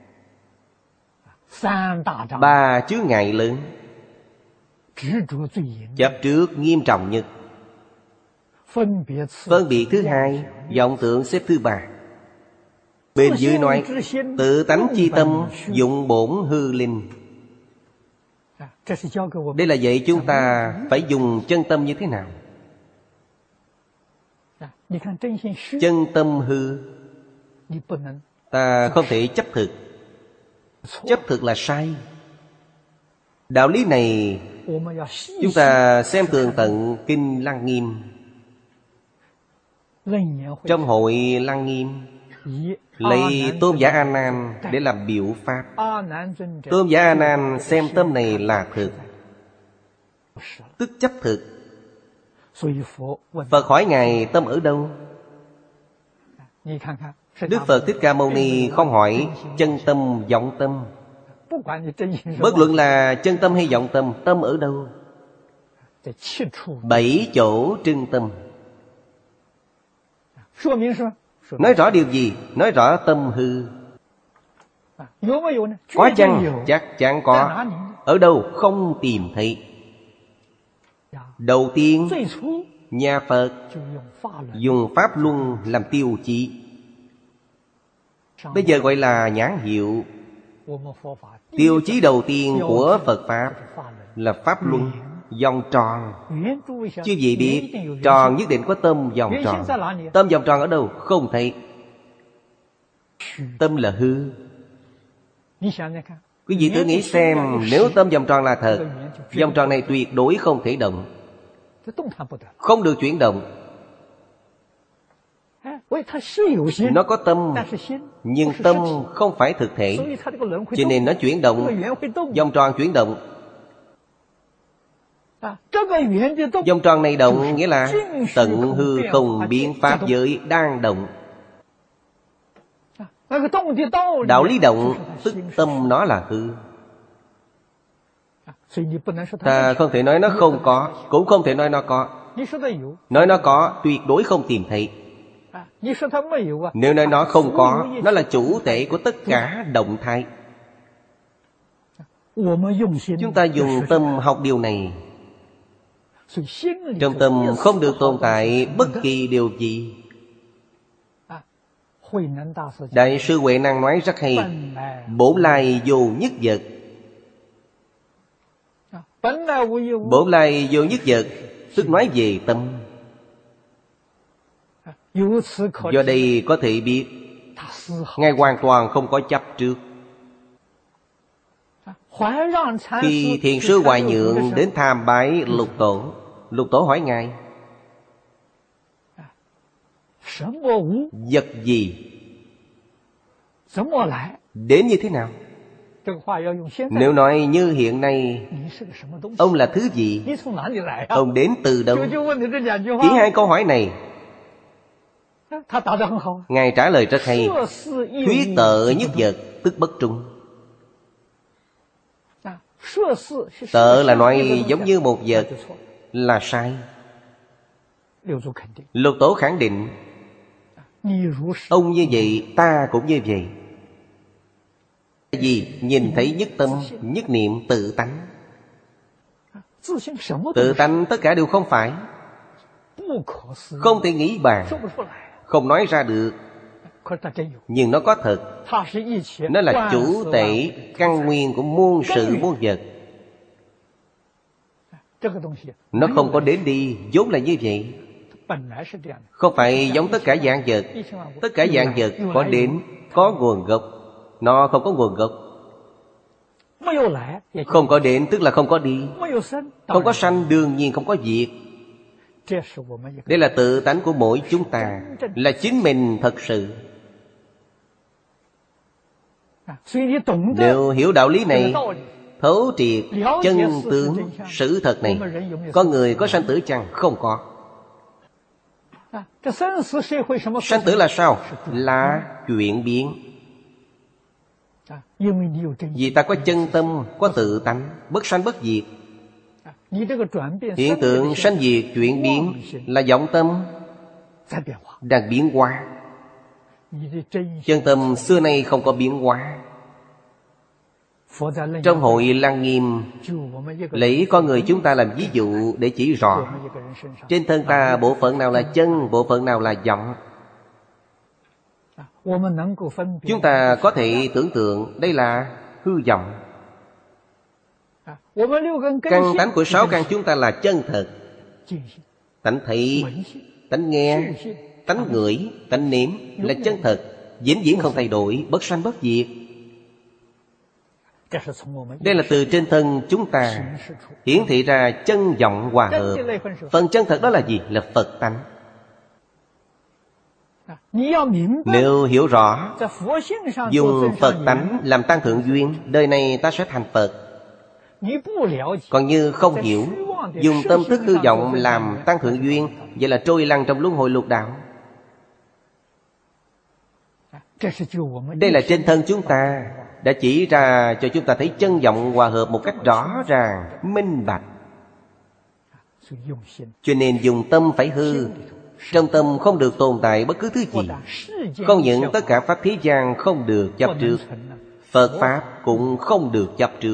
Ba chướng ngại lớn. Chấp trước nghiêm trọng nhất. Phân biệt thứ hai, vọng tưởng xếp thứ ba. Bên dưới nói tự tánh chi tâm, dụng bổn hư linh. Đây là dạy chúng ta phải dùng chân tâm như thế nào. Chân tâm hư, ta không thể chấp thực. Chấp thực là sai. Đạo lý này chúng ta xem tường tận Kinh Lăng Nghiêm. Trong hội Lăng Nghiêm lấy Tôn giả A Nan để làm biểu pháp. Tôn giả A Nan xem tâm này là thực, tức chấp thực. Phật hỏi Ngài tâm ở đâu? Đức Phật Thích Ca Mâu Ni không hỏi chân tâm, vọng tâm. Bất luận là chân tâm hay vọng tâm, tâm ở đâu? Bảy chỗ trưng tâm. Nói rõ điều gì? Nói rõ tâm hư. Có chăng? Chắc chắn có. Ở đâu? Không tìm thấy. Đầu tiên, nhà Phật dùng Pháp Luân làm tiêu chí. Bây giờ gọi là nhãn hiệu. Tiêu chí đầu tiên của Phật Pháp là Pháp Luân, vòng tròn. Chứ gì biết tròn nhất định có tâm vòng tròn. Tâm vòng tròn ở đâu? Không thấy. Tâm là hư. Quý vị thử nghĩ xem, nếu tâm vòng tròn là thật, vòng tròn này tuyệt đối không thể động, không được chuyển động. Nó có tâm, nhưng tâm không phải thực thể, cho nên nó chuyển động. Vòng tròn chuyển động. Vòng tròn này động nghĩa là tận hư không biến pháp giới đang động. Đạo lý động tức tâm nó là hư. Ta không thể nói nó không có, cũng không thể nói nó có. Nói nó có tuyệt đối không tìm thấy. Nếu nói nó không có, nó là chủ thể của tất cả động thái. Chúng ta dùng tâm học điều này. Trong tâm không được tồn tại bất kỳ điều gì. Đại sư Huệ Năng nói rất hay: bổn lai vô nhất vật. Bổn lai vô nhất vật tức nói về tâm. Do đây có thể biết Ngài hoàn toàn không có chấp trước. Khi Thiền sư Hoài Nhượng đến tham bái Lục Tổ, Lục Tổ hỏi Ngài: vật gì đến như thế nào? Nếu nói như hiện nay, ông là thứ gì? Ông đến từ đâu? Chỉ hai câu hỏi này, Ngài trả lời rất hay: thuyết tự nhất vật tức bất trung. Tự là nói giống như một vật là sai. Lục Tổ khẳng định: ông như vậy, ta cũng như vậy. Vì nhìn thấy nhất tâm, nhất niệm tự tánh. Tự tánh tất cả đều không phải, không thể nghĩ bàn, không nói ra được. Nhưng nó có thật. Nó là chủ tể căn nguyên của muôn sự muôn vật. Nó không có đến đi, vốn là như vậy. Không phải giống tất cả dạng vật. Tất cả dạng vật có đến, có nguồn gốc. Nó không có nguồn gốc. Không có đến tức là không có đi. Không có sanh đương nhiên không có diệt. Đây là tự tánh của mỗi chúng ta, là chính mình thật sự. Nếu hiểu đạo lý này, thấu triệt chân tướng sự thật này, có người có sanh tử chăng? Không có. Sanh tử là sao? Là chuyển biến. Vì ta có chân tâm, có tự tánh, bất sanh bất diệt. Hiện tượng sanh diệt chuyển biến là vọng tâm đang biến hóa. Chân tâm xưa nay không có biến hóa. Trong hội Lăng Nghiêm lấy con người chúng ta làm ví dụ để chỉ rõ trên thân ta bộ phận nào là chân, bộ phận nào là vọng. Chúng ta có thể tưởng tượng đây là hư vọng. Căn tánh của sáu căn chúng ta là chân thật. Tánh thấy, tánh nghe, tánh ngửi, tánh nếm là chân thật, vĩnh viễn không thay đổi, bất sanh bất diệt. Đây là từ trên thân chúng ta hiển thị ra chân vọng hòa hợp. Phần chân thật đó là gì? Là Phật tánh. Nếu hiểu rõ, dùng Phật tánh làm tăng thượng duyên, đời này ta sẽ thành Phật. Còn như không hiểu, dùng tâm thức hư vọng làm tăng thượng duyên, vậy là trôi lăn trong luân hồi lục đạo. Đây là trên thân chúng ta đã chỉ ra cho chúng ta thấy chân vọng hòa hợp một cách rõ ràng, minh bạch. Cho nên dùng tâm phải hư. Trong tâm không được tồn tại bất cứ thứ gì. Không những tất cả pháp thế gian không được chấp trước, Phật Pháp cũng không được chấp trước.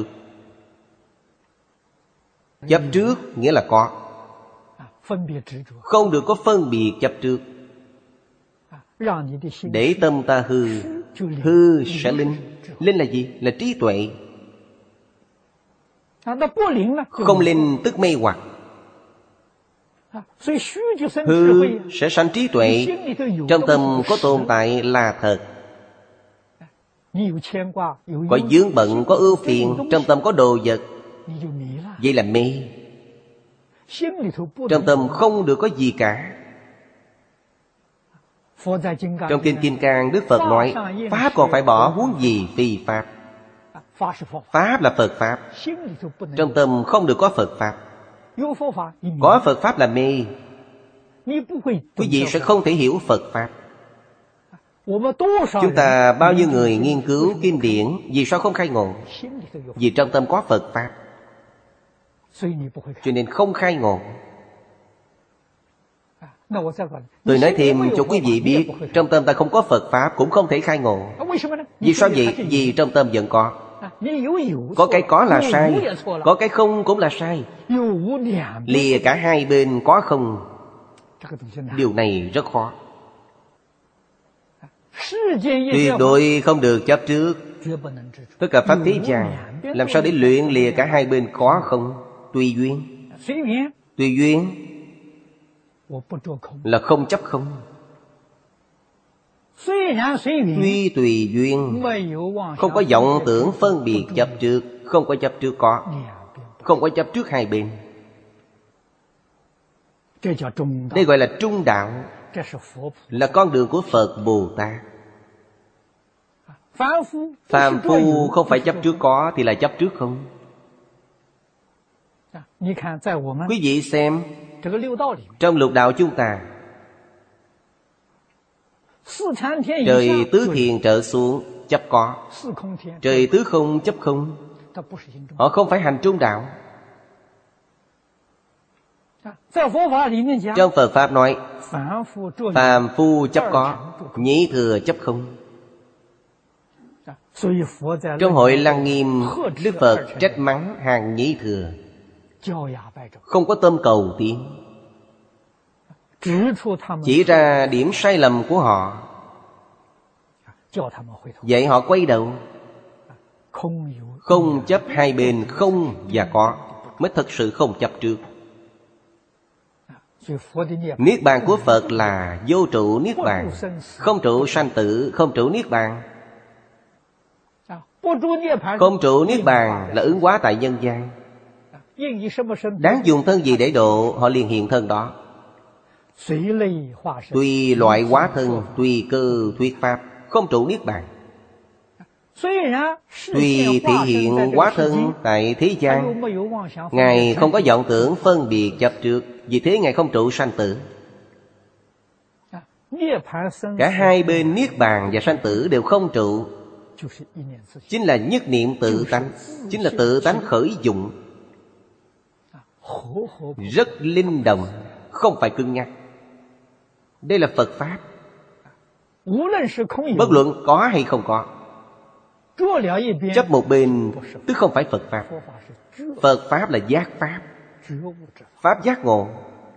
Chấp trước nghĩa là có, không được có phân biệt chấp trước. Để tâm ta hư, hư sẽ linh. Linh là gì? Là trí tuệ. Không linh tức mê hoặc. Hư sẽ sanh trí tuệ. Trong tâm có tồn tại là thật. Có vướng bận, có ưu phiền, trong tâm có đồ vật, vậy là mê. Trong tâm không được có gì cả. Trong Kinh Kim Cang, Đức Phật nói Pháp còn phải bỏ, huống gì phi Pháp. Pháp là Phật Pháp. Trong tâm không được có Phật Pháp. Có Phật Pháp là mê. Quý vị sẽ không thể hiểu Phật Pháp. Chúng ta bao nhiêu người nghiên cứu kinh điển, vì sao không khai ngộ? Vì trong tâm có Phật Pháp, cho nên không khai ngộ. Tôi nói thêm cho quý vị biết, trong tâm ta không có Phật Pháp cũng không thể khai ngộ. Vì sao vậy? Vì trong tâm vẫn có. Có cái có là sai, có cái không cũng là sai. Lìa cả hai bên có không, điều này rất khó. Tuyệt đối không được chấp trước. Tất cả pháp thế gian làm sao để luyện lìa cả hai bên, có không? Tùy duyên. Tùy duyên là không chấp không. Tuy tùy duyên, không có vọng tưởng phân biệt chấp trước. Không có chấp trước có, không có chấp trước hai bên. Đây gọi là trung đạo, là con đường của Phật Bồ Tát. Phàm phu không phải chấp trước có thì là chấp trước không. Quý vị xem, trong lục đạo chúng ta, trời tứ thiền trở xuống chấp có, trời tứ không chấp không. Họ không phải hành trung đạo. Trong Phật Pháp nói, phàm phu chấp có, nhĩ thừa chấp không. Trong hội Lăng Nghiêm, Đức Phật trách mắng hàng nhĩ thừa, không có tâm cầu tiến, chỉ ra điểm sai lầm của họ, dạy họ quay đầu. Không chấp hai bên không và có mới thật sự không chấp trước. Niết bàn của Phật là vô trụ niết bàn, không trụ sanh tử, không trụ niết bàn. Không trụ niết bàn là ứng hóa tại nhân gian. Đáng dùng thân gì để độ, họ liền hiện thân đó. Tùy loại hóa thân, tùy cơ thuyết pháp, không trụ niết bàn. Tuy thể hiện hóa thân tại thế gian, Ngài không có vọng tưởng phân biệt chấp trước, vì thế Ngài không trụ sanh tử. Cả hai bên niết bàn và sanh tử đều không trụ, chính là nhất niệm tự tánh, chính là tự tánh khởi dụng. Rất linh động, không phải cứng nhắc. Đây là Phật Pháp. Bất luận có hay không có, chấp một bên tức không phải Phật Pháp. Phật Pháp là giác Pháp, Pháp giác ngộ.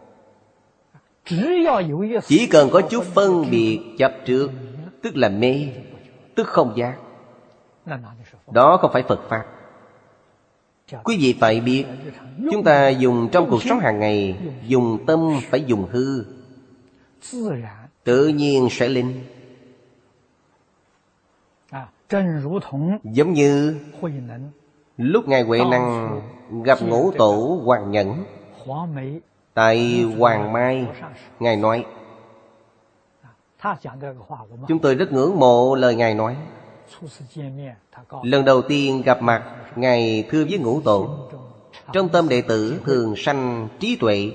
Chỉ cần có chút phân biệt chấp trước, tức là mê, tức không giác. Đó không phải Phật Pháp. Quý vị phải biết, chúng ta dùng trong cuộc sống hàng ngày, dùng tâm phải dùng hư, tự nhiên sẽ linh. Giống như lúc Ngài Huệ Năng gặp Ngũ Tổ Hoàng Nhẫn tại Hoàng Mai, Ngài nói, chúng tôi rất ngưỡng mộ lời Ngài nói. Lần đầu tiên gặp mặt, Ngài thưa với Ngũ Tổ, trong tâm đệ tử thường sanh trí tuệ.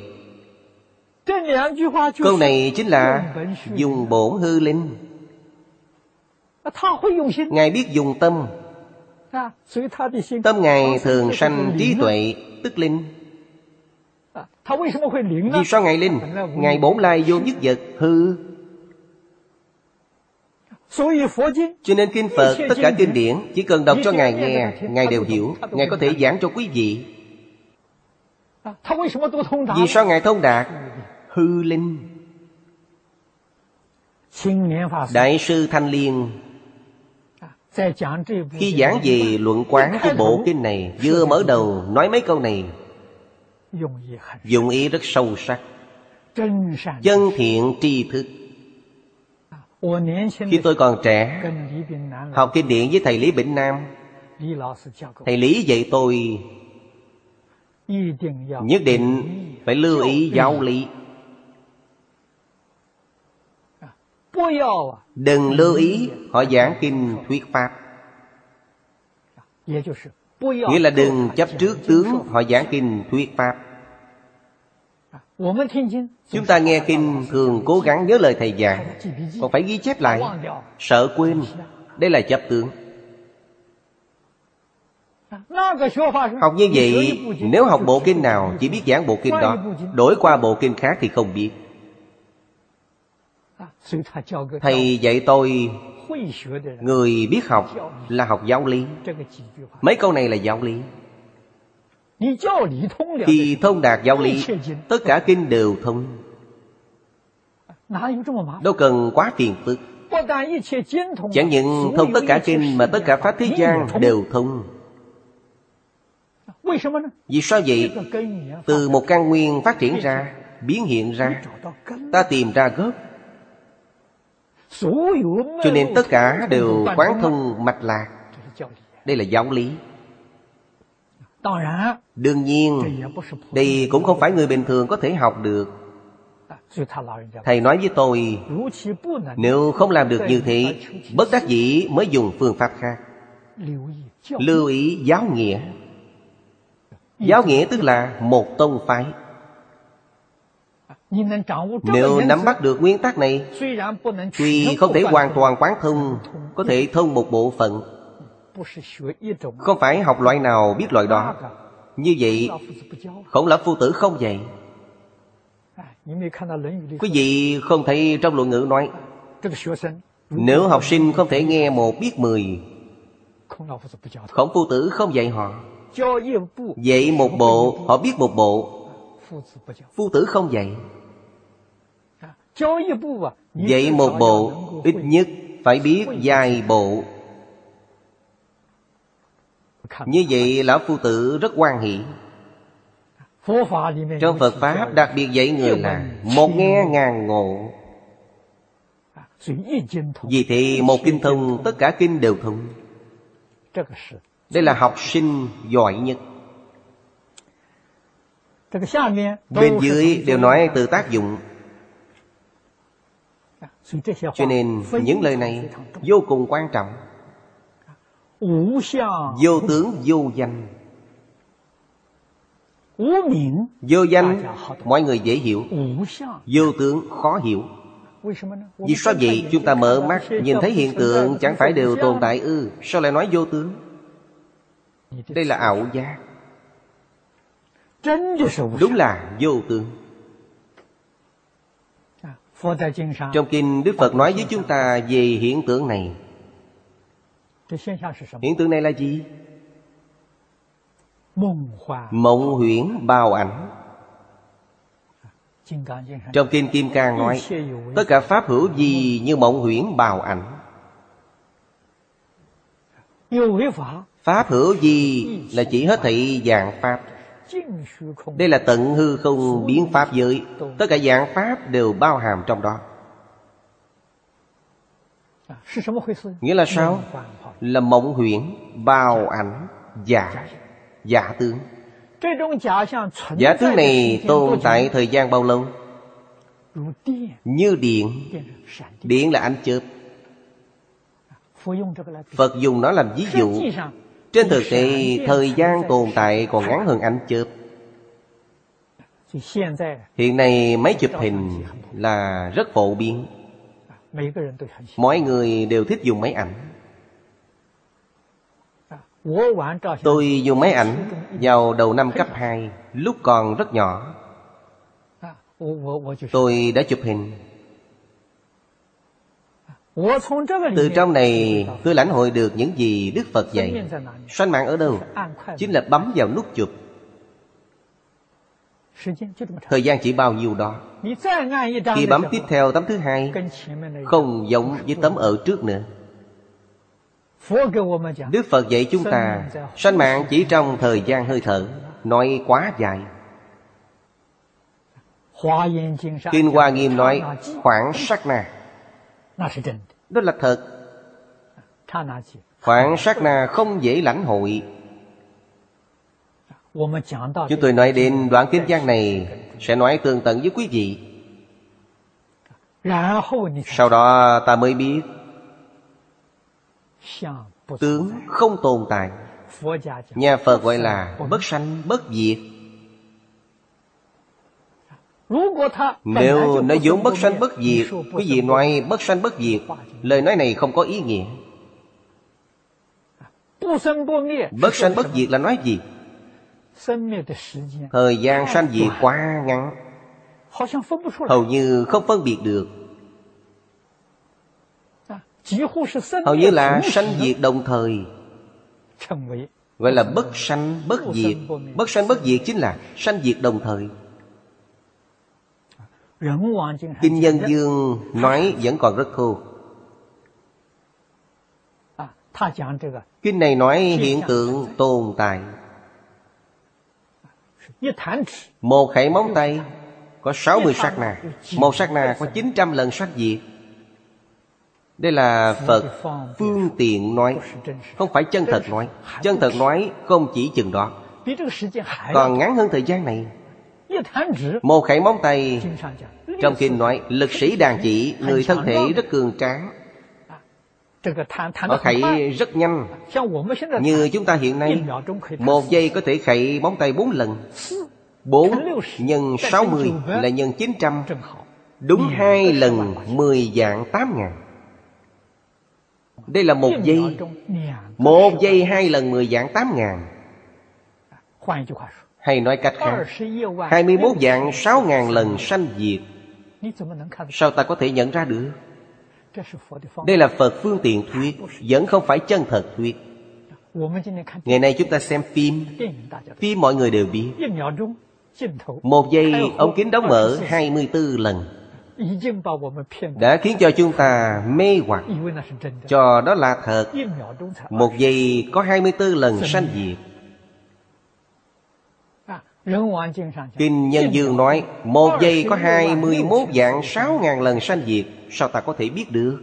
Câu này chính là dùng bổn hư linh. Ngài biết dùng tâm. Tâm Ngài thường sanh trí tuệ, tức linh. Vì sao Ngài linh? Ngài bổn lai vô nhất vật, hư. Cho nên kinh Phật, tất cả kinh điển, chỉ cần đọc cho Ngài nghe, Ngài đều hiểu. Ngài có thể giảng cho quý vị. Vì sao Ngài thông đạt? Hư linh. Đại sư Thanh Liên khi giảng về luận quán của bộ kinh này, vừa mở đầu nói mấy câu này, dụng ý rất sâu sắc. Chân thiện tri thức. Khi tôi còn trẻ, học kinh điển với thầy Lý Bỉnh Nam, thầy Lý dạy tôi nhất định phải lưu ý giáo lý. Đừng lưu ý họ giảng kinh thuyết pháp, nghĩa là đừng chấp trước tướng họ giảng kinh thuyết pháp. Chúng ta nghe kinh thường cố gắng nhớ lời thầy giảng, còn phải ghi chép lại, sợ quên. Đây là chấp tướng. Học như vậy, nếu học bộ kinh nào chỉ biết giảng bộ kinh đó, đổi qua bộ kinh khác thì không biết. Thầy dạy tôi, người biết học là học giáo lý. Mấy câu này là giáo lý. Khi thông đạt giáo lý, tất cả kinh đều thông. Đâu cần quá phiền phức. Chẳng những thông tất cả kinh mà tất cả pháp thế gian đều thông. Vì sao vậy? Từ một căn nguyên phát triển ra, biến hiện ra, ta tìm ra gốc. Cho nên tất cả đều quán thông mạch lạc. Đây là giáo lý. Đương nhiên, đây cũng không phải người bình thường có thể học được. Thầy nói với tôi, nếu không làm được như thế, bất đắc dĩ mới dùng phương pháp khác. Lưu ý giáo nghĩa. Giáo nghĩa tức là một tông phái. Nếu nắm bắt được nguyên tắc này, tuy không thể hoàn toàn quán thông, có thể thông một bộ phận. Không phải học loại nào biết loại đó. Như vậy Khổng Lão Phu Tử không dạy. Quý vị không thấy trong Luận Ngữ nói, nếu học sinh không thể nghe một biết mười, Khổng Phu Tử không dạy họ. Dạy một bộ, họ biết một bộ, Phu Tử không dạy. Dạy một bộ, ít nhất phải biết vài bộ. Như vậy Lão Phu Tử rất hoan hỷ. Trong Phật Pháp đặc biệt dạy người là một nghe ngàn ngộ. Vì thế một kinh thông, tất cả kinh đều thông. Đây là học sinh giỏi nhất. Bên dưới đều nói từ tác dụng. Cho nên những lời này vô cùng quan trọng. Vô tướng vô danh. Vô danh mọi người dễ hiểu, vô tướng khó hiểu. Vì sao vậy? Chúng ta mở mắt nhìn thấy hiện tượng chẳng phải đều tồn tại ư? Sao lại nói vô tướng? Đây là ảo giác. Đúng là vô tướng. Trong kinh Đức Phật nói với chúng ta về hiện tượng này. Hiện tượng này là gì? Mộng huyễn bào ảnh. Trong kinh Kim Cang nói, tất cả pháp hữu gì như mộng huyễn bào ảnh. Pháp hữu gì là chỉ hết thảy dạng pháp. Đây là tận hư không biến pháp giới. Tất cả dạng pháp đều bao hàm trong đó. Nghĩa là sao? Là mộng huyễn bào ảnh giả. Giả tướng. Giả tướng này tồn tại thời gian bao lâu? Như điện. Điện là ánh chớp. Phật dùng nó làm ví dụ. Trên thực tế thời gian tồn tại còn ngắn hơn ánh chớp. Hiện nay máy chụp hình là rất phổ biến. Mọi người đều thích dùng máy ảnh. Tôi dùng máy ảnh vào đầu năm cấp hai, lúc còn rất nhỏ. Tôi đã chụp hình. Từ trong này tôi lãnh hội được những gì Đức Phật dạy. Sanh mạng ở đâu? Chính là bấm vào nút chụp. Thời gian chỉ bao nhiêu đó. Khi bấm tiếp theo tấm thứ hai, không giống với tấm ở trước nữa. Đức Phật dạy chúng ta sanh mạng chỉ trong thời gian hơi thở. Nói quá dài. Kinh Hoa Nghiêm nói khoảng sát na. Đó là thật. Khoảng sát na không dễ lãnh hội. Chúng tôi nói đến đoạn kinh văn này sẽ nói tường tận với quý vị. Sau đó ta mới biết tướng không tồn tại. Nhà Phật gọi là bất sanh bất diệt. Nếu nó vốn bất sanh bất diệt, quý vị nói bất sanh bất diệt, lời nói này không có ý nghĩa. Bất sanh bất diệt là nói gì? Thời gian sanh diệt quá ngắn, hầu như không phân biệt được. Hầu như là sanh diệt đồng thời, gọi là bất sanh bất diệt. Bất sanh bất diệt chính là sanh diệt đồng thời. Kinh Nhân Dương nói vẫn còn rất thô. Kinh này nói hiện tượng tồn tại. Một khẩy móng tay có sáu mươi sát na, một sát na có chín trăm lần sát diệt. Đây là Phật phương tiện nói, không phải chân thật nói. Chân thật nói không chỉ chừng đó, còn ngắn hơn thời gian này. Một khẩy móng tay, trong kinh nói lực sĩ đàn chỉ, người thân thể rất cường tráng, họ khẩy rất nhanh. Như chúng ta hiện nay, một giây có thể khẩy móng tay bốn lần. Bốn nhân sáu mươi là nhân chín trăm, đúng hai lần mười vạn tám ngàn. Đây là một giây. Một giây hai lần mười vạn tám ngàn. Hay nói cách khác, hai mươi mốt vạn sáu ngàn lần sanh diệt. Sao ta có thể nhận ra được? Đây là Phật phương tiện thuyết, vẫn không phải chân thật thuyết. Ngày nay chúng ta xem phim, phim mọi người đều biết, một giây ống kính đóng mở hai mươi tư lần, đã khiến cho chúng ta mê hoặc, cho đó là thật. Một giây có hai mươi tư lần sanh diệt. Kinh Nhân Dương nói một giây có hai mươi mốt vạn sáu ngàn lần sanh diệt. Sao ta có thể biết được?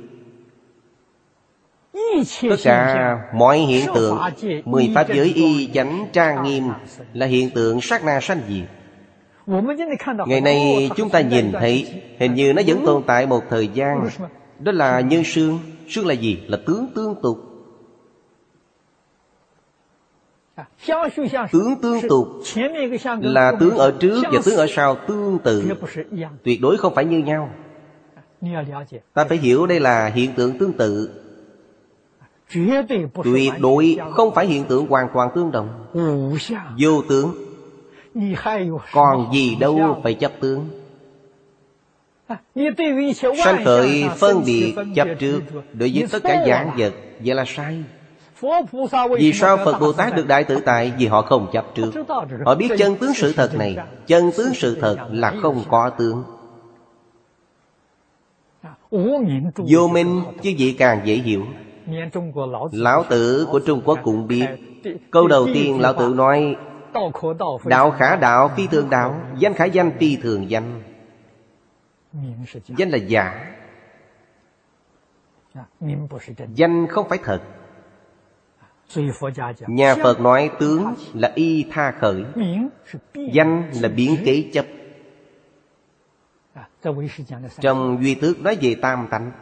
Tất cả mọi hiện tượng, mười pháp giới y chánh trang nghiêm là hiện tượng sát na sanh diệt. Ngày nay chúng ta nhìn thấy, hình như nó vẫn tồn tại một thời gian. Đó là như sương. Sương là gì? Là tướng tương tục. Tướng tương tục là tướng ở trước và tướng ở sau tương tự, tuyệt đối không phải như nhau. Ta phải hiểu đây là hiện tượng tương tự, tuyệt đối không phải hiện tượng hoàn toàn tương đồng. Vô tướng, còn gì đâu phải chấp tướng. Sanh khởi phân biệt chấp trước đối với tất cả vạn vật, vậy là sai. Vì sao Phật Bồ Tát được đại tự tại? Vì họ không chấp trước. Họ biết chân tướng sự thật này. Chân tướng sự thật là không có tướng. Vô minh chứ gì càng dễ hiểu. Lão Tử của Trung Quốc cũng biết. Câu đầu tiên Lão Tử nói: đạo khả đạo phi thường đạo, danh khả danh phi thường danh. Danh là giả, danh không phải thật. Nhà Phật nói tướng là y tha khởi, danh là biến kế chấp. Trong Duy Tước nói về tam tánh,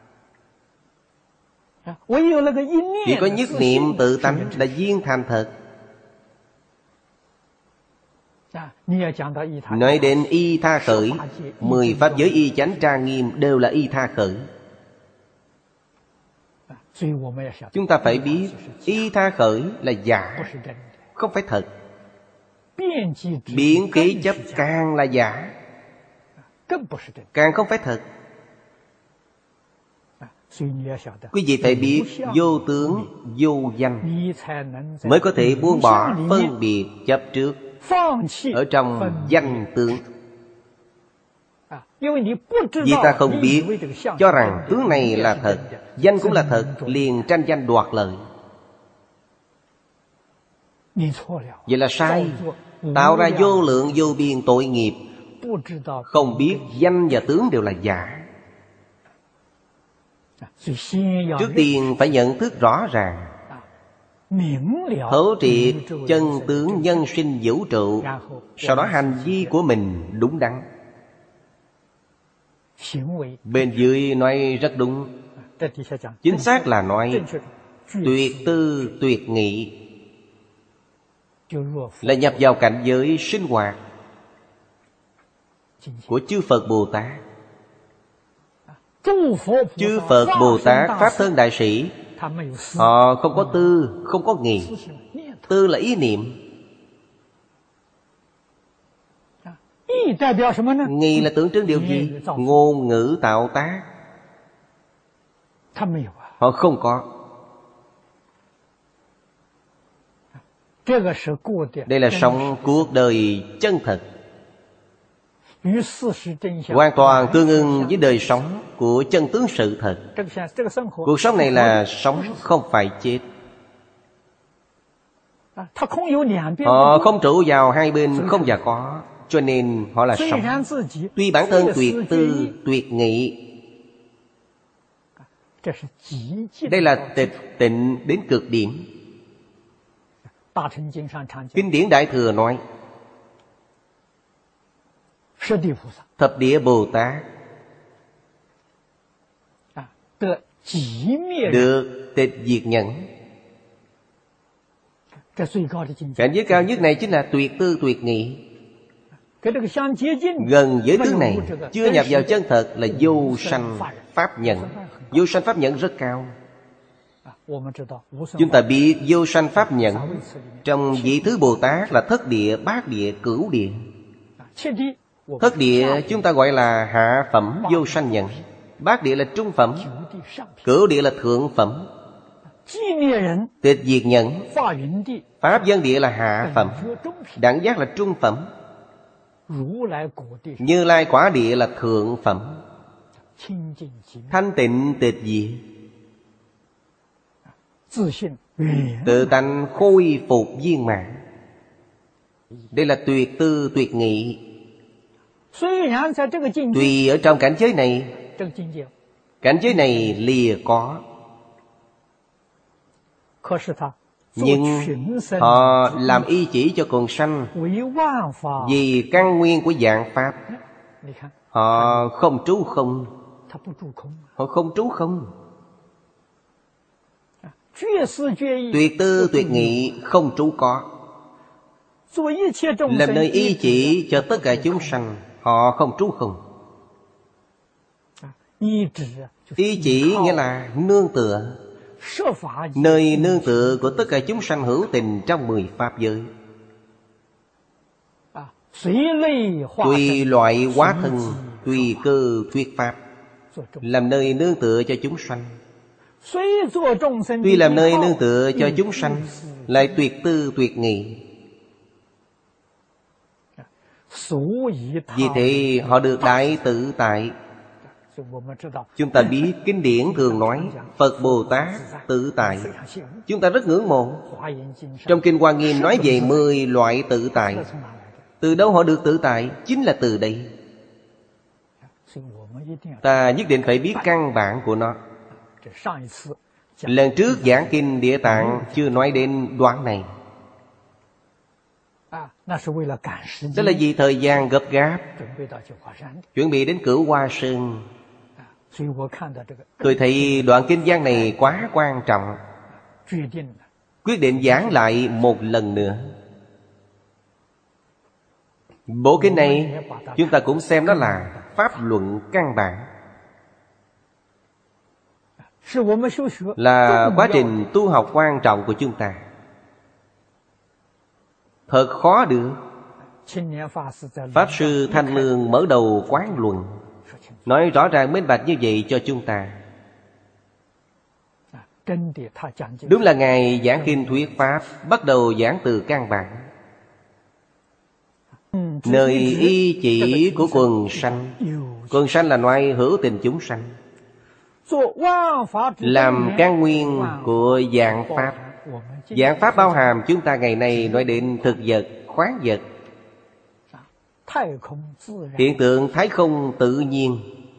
chỉ có nhất niệm tự tánh là viên thành thật. Nói đến y tha khởi, mười pháp giới y chánh trang nghiêm đều là y tha khởi. Chúng ta phải biết y tha khởi là giả, không phải thật. Biến kế chấp càng là giả, càng không phải thật. Quý vị phải biết vô tướng vô danh, mới có thể buông bỏ phân biệt chấp trước ở trong danh tướng. Vì ta không biết, cho rằng tướng này là thật, danh cũng là thật, liền tranh danh đoạt lợi. Vậy là sai, tạo ra vô lượng vô biên tội nghiệp. Không biết danh và tướng đều là giả. Trước tiên phải nhận thức rõ ràng, thấu triệt chân tướng nhân sinh vũ trụ, sau đó hành vi của mình đúng đắn. Bên dưới nói rất đúng, chính xác là nói tuyệt tư tuyệt nghị, là nhập vào cảnh giới sinh hoạt của chư Phật Bồ Tát. Chư Phật Bồ Tát Pháp Thân Đại Sĩ, họ không có tư, không có nghị. Tư là ý niệm, nghị là tượng trưng điều gì? Ngôn ngữ tạo tác. Họ không có. Đây là sống cuộc đời chân thật. hoàn toàn tương ưng với đời sống của chân tướng sự thật. Cuộc sống này là sống, không phải chết. Họ không trụ vào hai bên không và có, cho nên họ là sống. Tuy bản thân tuyệt tư, tuyệt nghị, đây là tịch tịnh đến cực điểm. Kinh điển Đại Thừa nói Thập Địa Bồ Tát được tịch diệt nhẫn. Cảnh giới cao nhất này chính là tuyệt tư tuyệt nghị. Gần với thứ này, chưa nhập vào chân thật là vô sanh pháp nhẫn. Vô sanh pháp nhẫn rất cao. Chúng ta biết vô sanh pháp nhẫn trong vị thứ Bồ Tát là thất địa, bát địa, cửu địa. Thất địa chúng ta gọi là hạ phẩm vô sanh nhẫn, bát địa là trung phẩm, cửu địa là thượng phẩm. Tịch diệt nhẫn, pháp dân địa là hạ phẩm, đẳng giác là trung phẩm, Như Lai quả địa là thượng phẩm. Thanh tịnh tịch diệt, tự tánh khôi phục viên mãn. Đây là tuyệt tư tuyệt nghị. Tuy ở trong cảnh giới này, cảnh giới này lìa có, nhưng họ làm y chỉ cho quần sanh vì căn nguyên của vạn pháp. Họ không trú không, họ không trú không. Tuyệt tư tuyệt nghị không trú có, làm nơi y chỉ cho tất cả chúng sanh. Họ không trú không. Y chỉ nghĩa là nương tựa, nơi nương tựa của tất cả chúng sanh hữu tình trong mười pháp giới. Tùy loại hóa thân, tùy cơ thuyết pháp, làm nơi nương tựa cho chúng sanh. Tuy làm nơi nương tựa cho chúng sanh, lại tuyệt tư tuyệt nghị. Vì thế họ được đại tự tại. Chúng ta biết kinh điển thường nói Phật Bồ Tát tự tại, chúng ta rất ngưỡng mộ. Trong kinh Hoa Nghiêm nói về mười loại tự tại. Từ đâu họ được tự tại? Chính là từ đây. Ta nhất định phải biết căn bản của nó. Lần trước giảng kinh Địa Tạng chưa nói đến đoạn này. Đó là vì thời gian gấp gáp, chuẩn bị đến Cửu Hoa Sơn. Tôi thấy đoạn kinh văn này quá quan trọng, quyết định giảng lại một lần nữa. Bộ kinh này chúng ta cũng xem nó là pháp luận căn bản, là quá trình tu học quan trọng của chúng ta. Thật khó được. Pháp Sư Thanh Lương mở đầu Quán Luận, nói rõ ràng minh bạch như vậy cho chúng ta. Đúng là Ngài giảng kinh thuyết pháp, bắt đầu giảng từ căn bản. Nơi y chỉ của quần sanh. Quần sanh là loại hữu tình chúng sanh, làm căn nguyên của vạn pháp. Vạn pháp bao hàm chúng ta ngày nay nói đến thực vật, khoáng vật, hiện tượng thái không tự nhiên,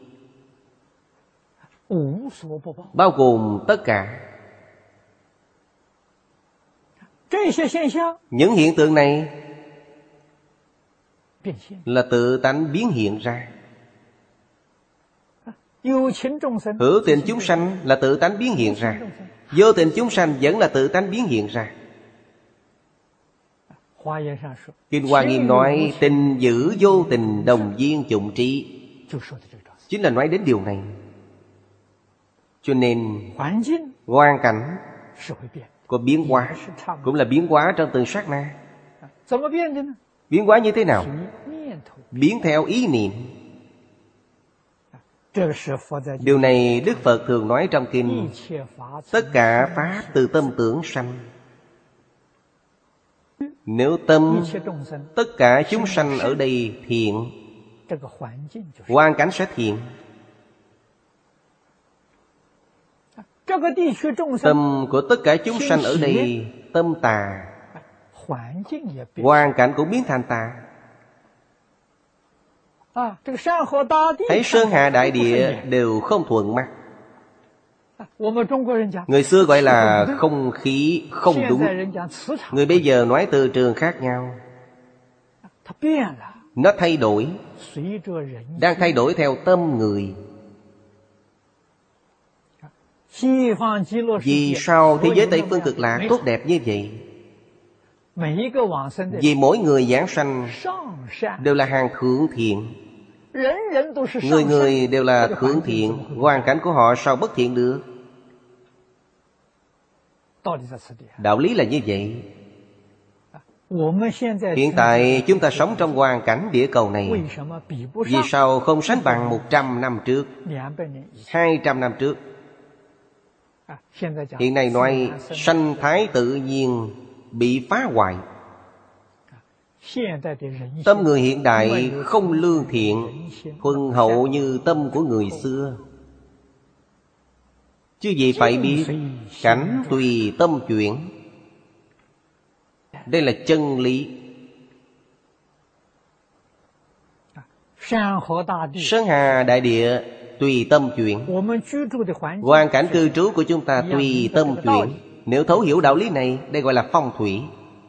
bao gồm tất cả. Những hiện tượng này là tự tánh biến hiện ra. Hữu tình chúng sanh là tự tánh biến hiện ra, vô tình chúng sanh vẫn là tự tánh biến hiện ra. Kinh Hoa Nghiêm nói tình giữ vô tình đồng viên chủng trí, chính là nói đến điều này. Cho nên hoàn cảnh có biến hóa, cũng là biến hóa trong từng sát na. Biến hóa như thế nào? Biến theo ý niệm. Điều này Đức Phật thường nói trong kinh: tất cả pháp từ tâm tưởng sanh. Nếu tâm tất cả chúng sanh ở đây thiện, hoàn cảnh sẽ thiện. Tâm của tất cả chúng sanh ở đây tâm tà, hoàn cảnh cũng biến thành tà. Thấy sơn hà đại địa đều không thuận mắt. Người xưa gọi là không khí không đúng. Người bây giờ nói từ trường khác nhau. Nó thay đổi, đang thay đổi theo tâm người. Vì sao thế giới Tây Phương Cực Lạc tốt đẹp như vậy? Vì mỗi người giảng sanh đều là hàng thượng thiện. Người người đều là thượng thiện. Hoàn cảnh của họ sao bất thiện được? Đạo lý là như vậy. Hiện tại chúng ta sống trong hoàn cảnh địa cầu này, vì sao không sánh bằng một trăm năm trước, hai trăm năm trước? Hiện nay nói sanh thái tự nhiên bị phá hoại. Tâm người hiện đại không lương thiện, thuần hậu như tâm của người xưa. Chứ gì phải biết, cảnh tùy tâm chuyển. Đây là chân lý. Sơn hà đại địa tùy tâm chuyển. Hoàn cảnh cư trú của chúng ta tùy tâm chuyển. Nếu thấu hiểu đạo lý này, đây gọi là phong thủy.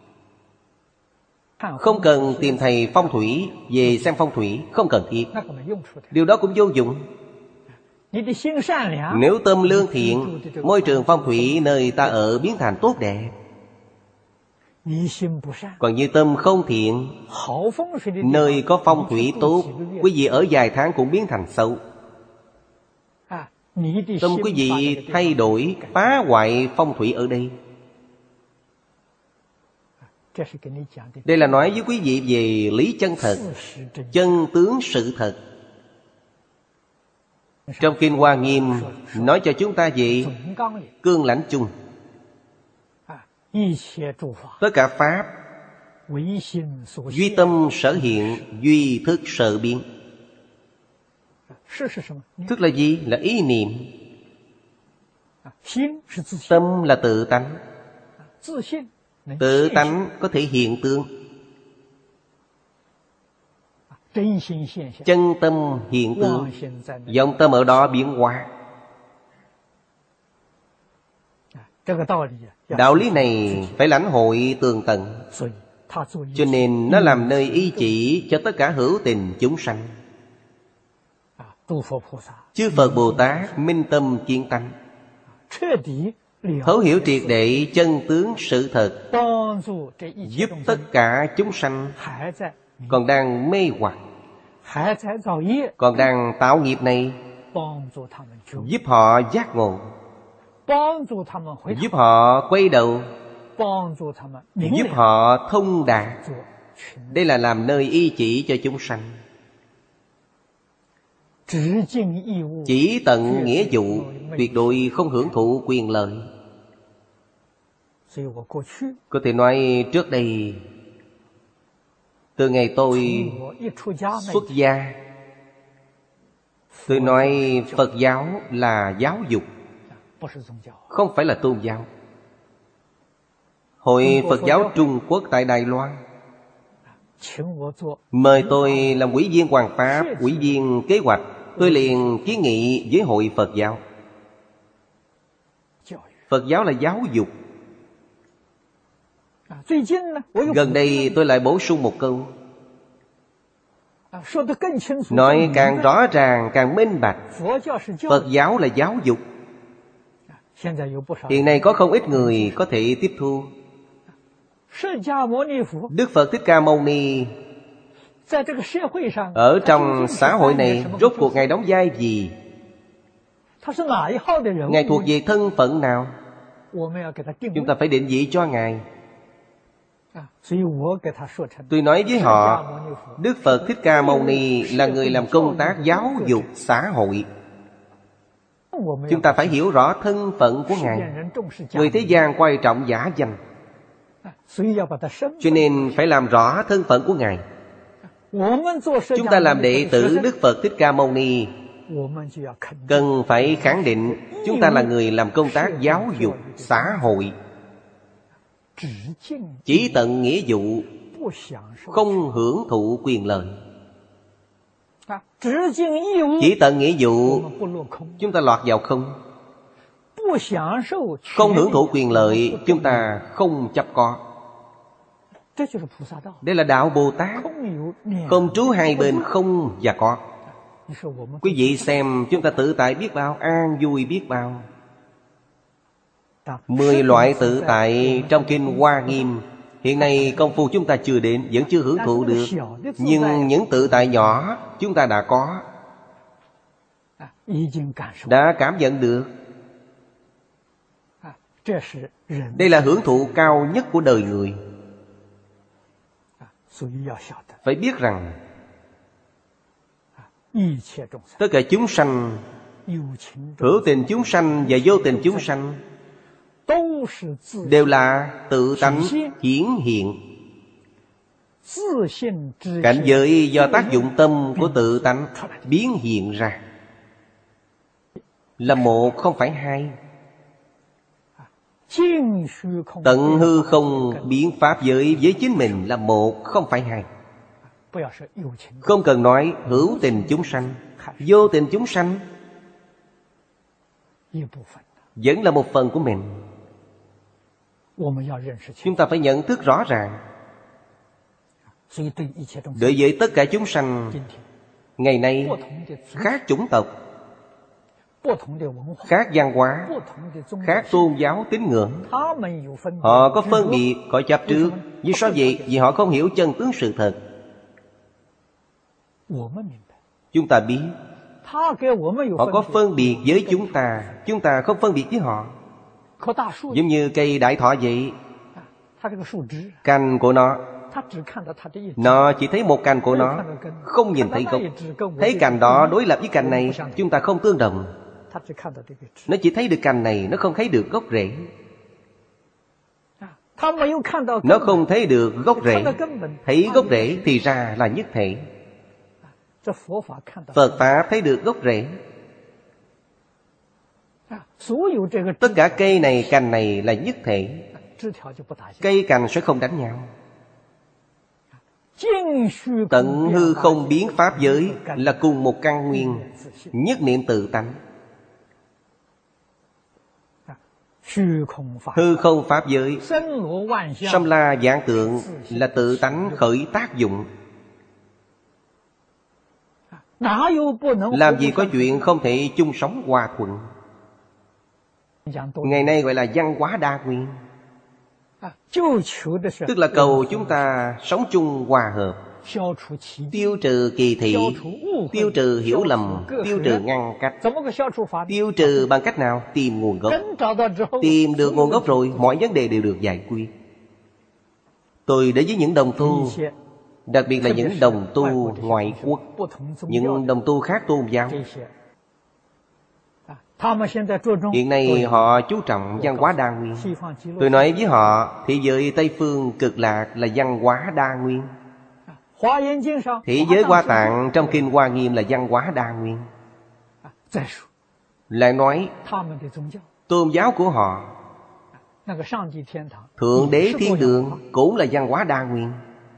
Không cần tìm thầy phong thủy về xem phong thủy, không cần thiết. Điều đó cũng vô dụng. Nếu tâm lương thiện, môi trường phong thủy nơi ta ở biến thành tốt đẹp. Còn như tâm không thiện, nơi có phong thủy tốt, quý vị ở vài tháng cũng biến thành xấu. Tâm quý vị thay đổi, phá hoại phong thủy ở đây. Đây là nói với quý vị về lý chân thật, chân tướng sự thật. Trong Kinh Hoa Nghiêm nói cho chúng ta về cương lãnh chung. Tất cả pháp duy tâm sở hiện, duy thức sở biến. Thức là gì? Là ý niệm. Tâm là tự tánh. Tự tánh có thể hiện tượng. Chân tâm hiện tượng, vọng tâm ở đó biến hóa. Đạo lý này phải lãnh hội tường tận. Cho nên nó làm nơi ý chỉ cho tất cả hữu tình chúng sanh. Chư Phật Bồ Tát minh tâm kiến tánh, thấu hiểu triệt để chân tướng sự thật, giúp tất cả chúng sanh còn đang mê hoặc, còn đang tạo nghiệp này, giúp họ giác ngộ, giúp họ quay đầu, giúp họ thông đạt. Đây là làm nơi y chỉ cho chúng sanh. Chỉ tận nghĩa vụ, tuyệt đối không hưởng thụ quyền lợi. Có thể nói trước đây, từ ngày tôi xuất gia, tôi nói Phật giáo là giáo dục, không phải là tôn giáo. Hội Phật giáo Trung Quốc tại Đài Loan mời tôi làm ủy viên Hoàng Pháp, ủy viên kế hoạch. Tôi liền kiến nghị với Hội Phật giáo. Phật giáo là giáo dục. Gần đây tôi lại bổ sung một câu, nói càng rõ ràng, càng minh bạch. Phật giáo là giáo dục. Hiện nay có không ít người có thể tiếp thu. Đức Phật Thích Ca Mâu Ni ở trong xã hội này rốt cuộc Ngài đóng vai gì? Ngài thuộc về thân phận nào? Chúng ta phải định vị cho Ngài. Tôi nói với họ, Đức Phật Thích Ca Mâu Ni là người làm công tác giáo dục xã hội. Chúng ta phải hiểu rõ thân phận của Ngài. Người thế gian quan trọng giả danh, cho nên phải làm rõ thân phận của Ngài. Chúng ta làm đệ tử Đức Phật Thích Ca Mâu Ni, cần phải khẳng định chúng ta là người làm công tác giáo dục xã hội, chỉ tận nghĩa vụ, không hưởng thụ quyền lợi. Chỉ tận nghĩa vụ, chúng ta lọt vào không. Không hưởng thụ quyền lợi, chúng ta không chấp có. Đây là đạo Bồ Tát, không trú hai bên không và có. Quý vị xem chúng ta tự tại biết bao, an vui biết bao. Mười loại tự tại trong Kinh Hoa Nghiêm, hiện nay công phu chúng ta chưa đến, vẫn chưa hưởng thụ được. Nhưng những tự tại nhỏ chúng ta đã có, đã cảm nhận được. Đây là hưởng thụ cao nhất của đời người. Phải biết rằng tất cả chúng sanh, hữu tình chúng sanh và vô tình chúng sanh, đều là tự tánh hiển hiện. Cảnh giới do tác dụng tâm của tự tánh biến hiện ra, là một không phải hai. Tận hư không biến pháp giới với chính mình là một không phải hai. Không cần nói hữu tình chúng sanh, vô tình chúng sanh, vẫn là một phần của mình. Chúng ta phải nhận thức rõ ràng. Đối với tất cả chúng sanh ngày nay, khác chủng tộc, khác văn hóa, khác tôn giáo tín ngưỡng, họ có phân biệt, có chấp trước. Vì sao vậy? Vì họ không hiểu chân tướng sự thật. Chúng ta biết họ có phân biệt với chúng ta, chúng ta không phân biệt với họ. Giống như cây đại thọ vậy, cành của nó, nó chỉ thấy một cành của nó, không nhìn thấy gốc. Thấy cành đó đối lập với cành này, chúng ta không tương đồng. Nó chỉ thấy được cành này, nó không thấy được gốc rễ. Nó không thấy được gốc rễ. Thấy gốc rễ thì ra là nhất thể. Phật Pháp thấy được gốc rễ. Tất cả cây này, cành này là nhất thể. Cây cành sẽ không đánh nhau. Tận hư không biến pháp giới là cùng một căn nguyên, nhất niệm tự tánh. Hư không pháp giới, sanh la vạn tượng là tự tánh khởi tác dụng. Làm gì có chuyện không thể chung sống hòa thuận. Ngày nay gọi là văn hóa đa nguyên, tức là cầu chúng ta sống chung hòa hợp, tiêu trừ kỳ thị, tiêu trừ hiểu lầm, tiêu trừ ngăn cách. Tiêu trừ bằng cách nào? Tìm nguồn gốc. Tìm được nguồn gốc rồi, mọi vấn đề đều được giải quyết. Tôi đối với những đồng tu, đặc biệt là những đồng tu ngoại quốc, những đồng tu khác tôn giáo, hiện nay họ chú trọng văn hóa đa nguyên. Tôi nói với họ, thế giới Tây Phương cực lạc là văn hóa đa nguyên. Thế giới Hoa Tạng trong Kinh Hoa Nghiêm là văn hóa đa nguyên. Lại nói tôn giáo của họ, Thượng Đế Thiên Đường cũng là văn hóa đa nguyên.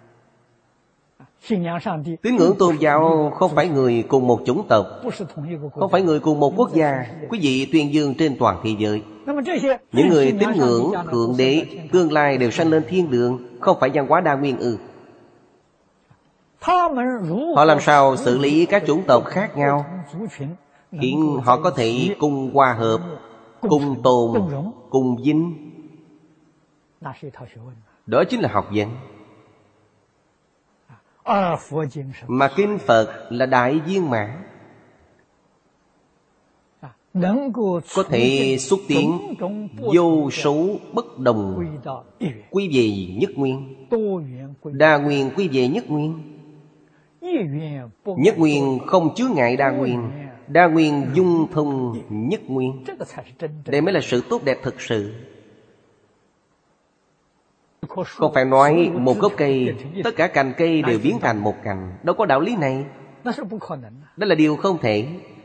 Tín ngưỡng tôn giáo không phải người cùng một chủng tộc, không phải người cùng một quốc gia. Quý vị tuyên dương trên toàn thế giới. Những người tín ngưỡng Thượng Đế tương lai đều sanh lên thiên đường, không phải văn hóa đa nguyên ư? Họ làm sao xử lý các chủng tộc khác nhau, khiến họ có thể cùng hòa hợp, cùng tồn, cùng vinh? Đó chính là học vấn. Mà Kinh Phật là đại viên mãn, có thể xúc tiến vô số bất đồng quy về nhất nguyên, đa nguyên quy về nhất nguyên. Nhất nguyên không chứa ngại đa nguyên, đa nguyên dung thông nhất nguyên. Đây mới là sự tốt đẹp thực sự. Không phải nói một gốc cây tất cả cành cây đều biến thành một cành. Đâu có đạo lý này. Đó là điều không thể.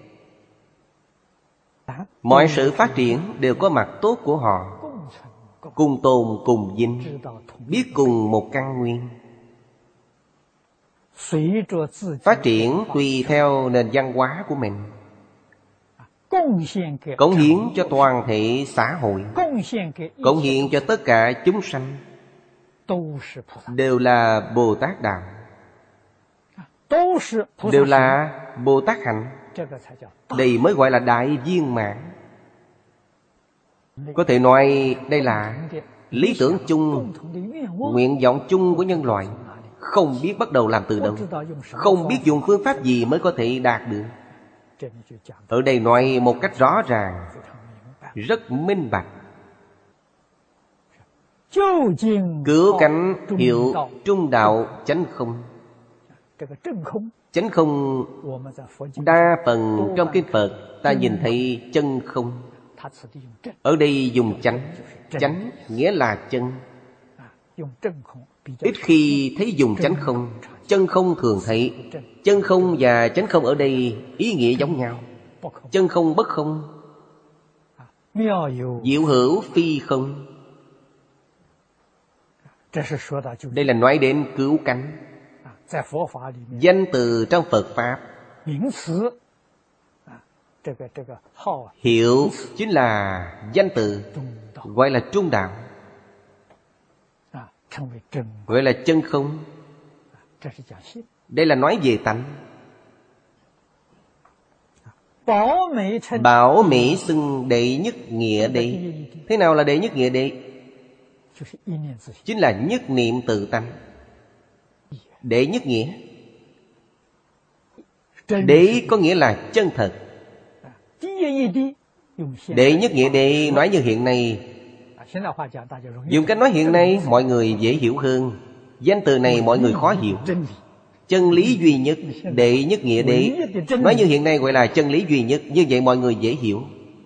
Mọi sự phát triển đều có mặt tốt của họ, cùng tồn cùng vinh, biết cùng một căn nguyên. Phát triển tùy theo nền văn hóa của mình, cống hiến cho toàn thể xã hội, cống hiến cho tất cả chúng sanh, đều là Bồ Tát Đạo, đều là Bồ Tát Hạnh. Đây mới gọi là đại viên mãn. Có thể nói đây là lý tưởng chung, nguyện vọng chung của nhân loại. Không biết bắt đầu làm từ đâu, không biết dùng phương pháp gì mới có thể đạt được. Ở đây nói một cách rõ ràng, rất minh bạch. Cứu cánh hiệu trung đạo chánh không. Chánh không đa phần trong kinh Phật ta nhìn thấy chân không. Ở đây dùng chánh. Chánh nghĩa là chân. Ít khi thấy dùng chánh không. Chân không thường thấy. Chân không và chánh không ở đây ý nghĩa giống nhau. Chân không bất không, diệu hữu phi không. Đây là nói đến cứu cánh. Danh từ trong Phật Pháp, hiệu chính là danh từ, gọi là trung đạo, gọi là chân không. Đây là nói về tánh. Bảo Mỹ xưng đệ nhất nghĩa đệ. Thế nào là đệ nhất nghĩa đệ? Chính là nhất niệm tự tánh. Đệ nhất nghĩa. Đệ có nghĩa là chân thật. Đệ nhất nghĩa đệ nói như hiện nay, dùng cách nói hiện nay mọi người dễ hiểu hơn. Danh từ này mọi người khó hiểu. Chân lý duy nhất, đệ nhất nghĩa đệ, nói như hiện nay gọi là chân lý duy nhất. Như vậy mọi người dễ hiểu.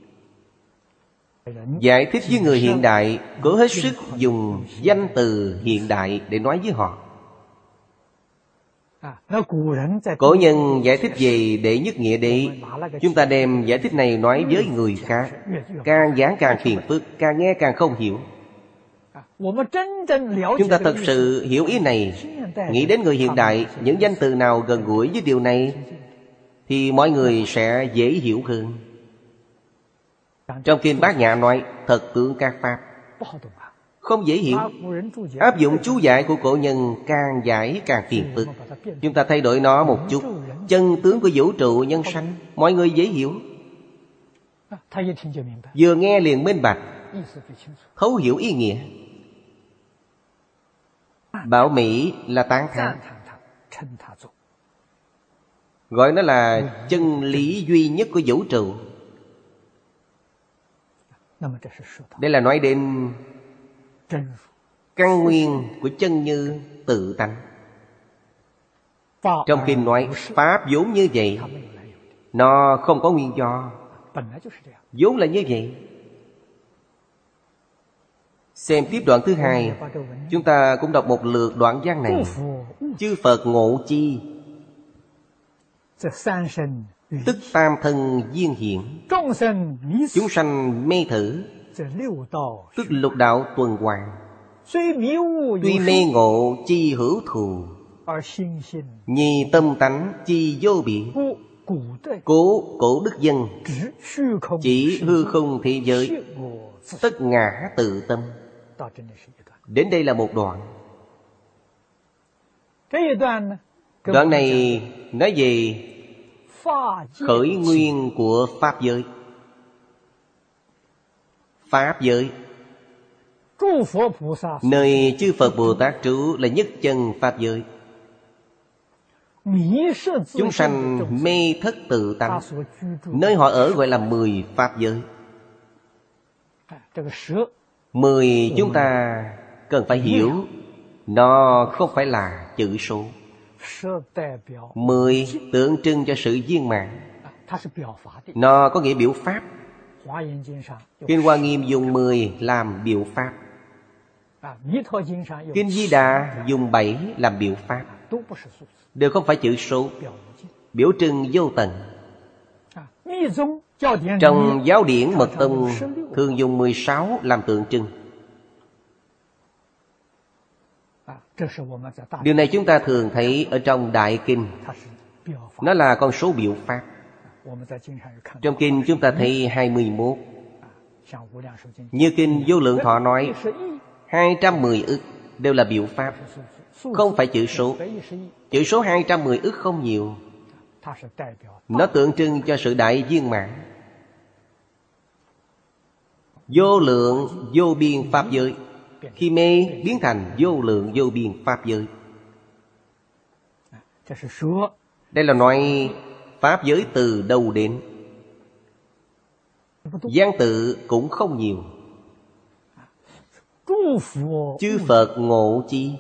Giải thích với người hiện đại, cố hết sức dùng danh từ hiện đại để nói với họ. Cổ nhân giải thích về đệ nhất nghĩa đệ, chúng ta đem giải thích này nói với người khác, càng giảng càng phiền phức, càng nghe càng không hiểu. Chúng ta thật sự hiểu ý này, nghĩ đến người hiện đại, những danh từ nào gần gũi với điều này, thì mọi người sẽ dễ hiểu hơn. Trong kinh Bát Nhã nói thật tướng các pháp, không dễ hiểu. Áp dụng chú giải của cổ nhân, càng giải càng phiền phức. Chúng ta thay đổi nó một chút. Chân tướng của vũ trụ nhân sanh, mọi người dễ hiểu. Vừa nghe liền minh bạch, thấu hiểu ý nghĩa. Bảo Mỹ là tán thán, gọi nó là chân lý duy nhất của vũ trụ. Đây là nói đến căn nguyên của chân như tự tánh. Trong kinh nói pháp vốn như vậy, nó không có nguyên do, vốn là như vậy. Xem tiếp đoạn thứ hai, chúng ta cũng đọc một lượt đoạn văn này. Chư Phật ngộ chi, tức tam thân viên hiện. Chúng sanh mê thử, tức lục đạo tuần hoàn. Tuy mê ngộ chi hữu thù, nhi tâm tánh chi vô biệt. Cố cổ đức dân, chỉ hư không thế giới, tất ngã tự tâm. Đến đây là một đoạn. Đoạn này nói về khởi nguyên của Pháp giới. Pháp giới, nơi chư Phật Bồ Tát trú là nhất chân Pháp giới. Chúng sanh mê thất tự tánh, nơi họ ở gọi là mười Pháp giới. Mười chúng ta cần phải hiểu, nó không phải là chữ số. Mười tượng trưng cho sự viên mãn, nó có nghĩa biểu pháp. Kinh Hoa Nghiêm dùng mười làm biểu pháp. Kinh Di Đà dùng bảy làm biểu pháp, đều không phải chữ số, biểu trưng vô tận. Trong giáo điển Mật Tông thường dùng mười sáu làm tượng trưng. Điều này chúng ta thường thấy ở trong Đại Kinh. Nó là con số biểu pháp. Trong kinh chúng ta thấy hai mươi mốt. Như kinh Vô Lượng Thọ nói hai trăm mười ức đều là biểu pháp, không phải chữ số. Chữ số hai trăm mười ức không nhiều. Nó tượng trưng cho sự đại viên mãn. Vô lượng vô biên pháp giới, khi mê biến thành vô lượng vô biên pháp giới. Đây là nói pháp giới từ đâu đến. Giang tự cũng không nhiều. Chư Phật ngộ chi?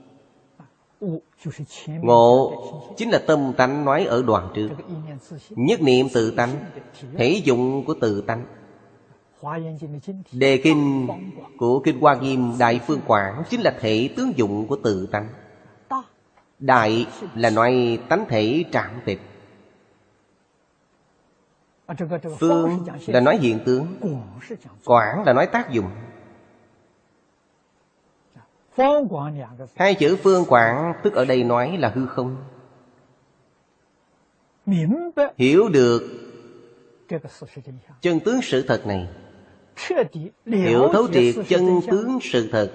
Ngộ chính là tâm tánh nói ở đoạn trước. Nhất niệm tự tánh, thể dụng của tự tánh. Đề kinh của Kinh Hoa Nghiêm Đại Phương Quảng chính là thể tướng dụng của tự tánh. Đại là nói tánh thể trạng tịch. Phương là nói hiện tướng, quảng là nói tác dụng. Hai chữ phương quảng tức ở đây nói là hư không. Hiểu được chân tướng sự thật này, hiểu thấu triệt chân tướng sự thật,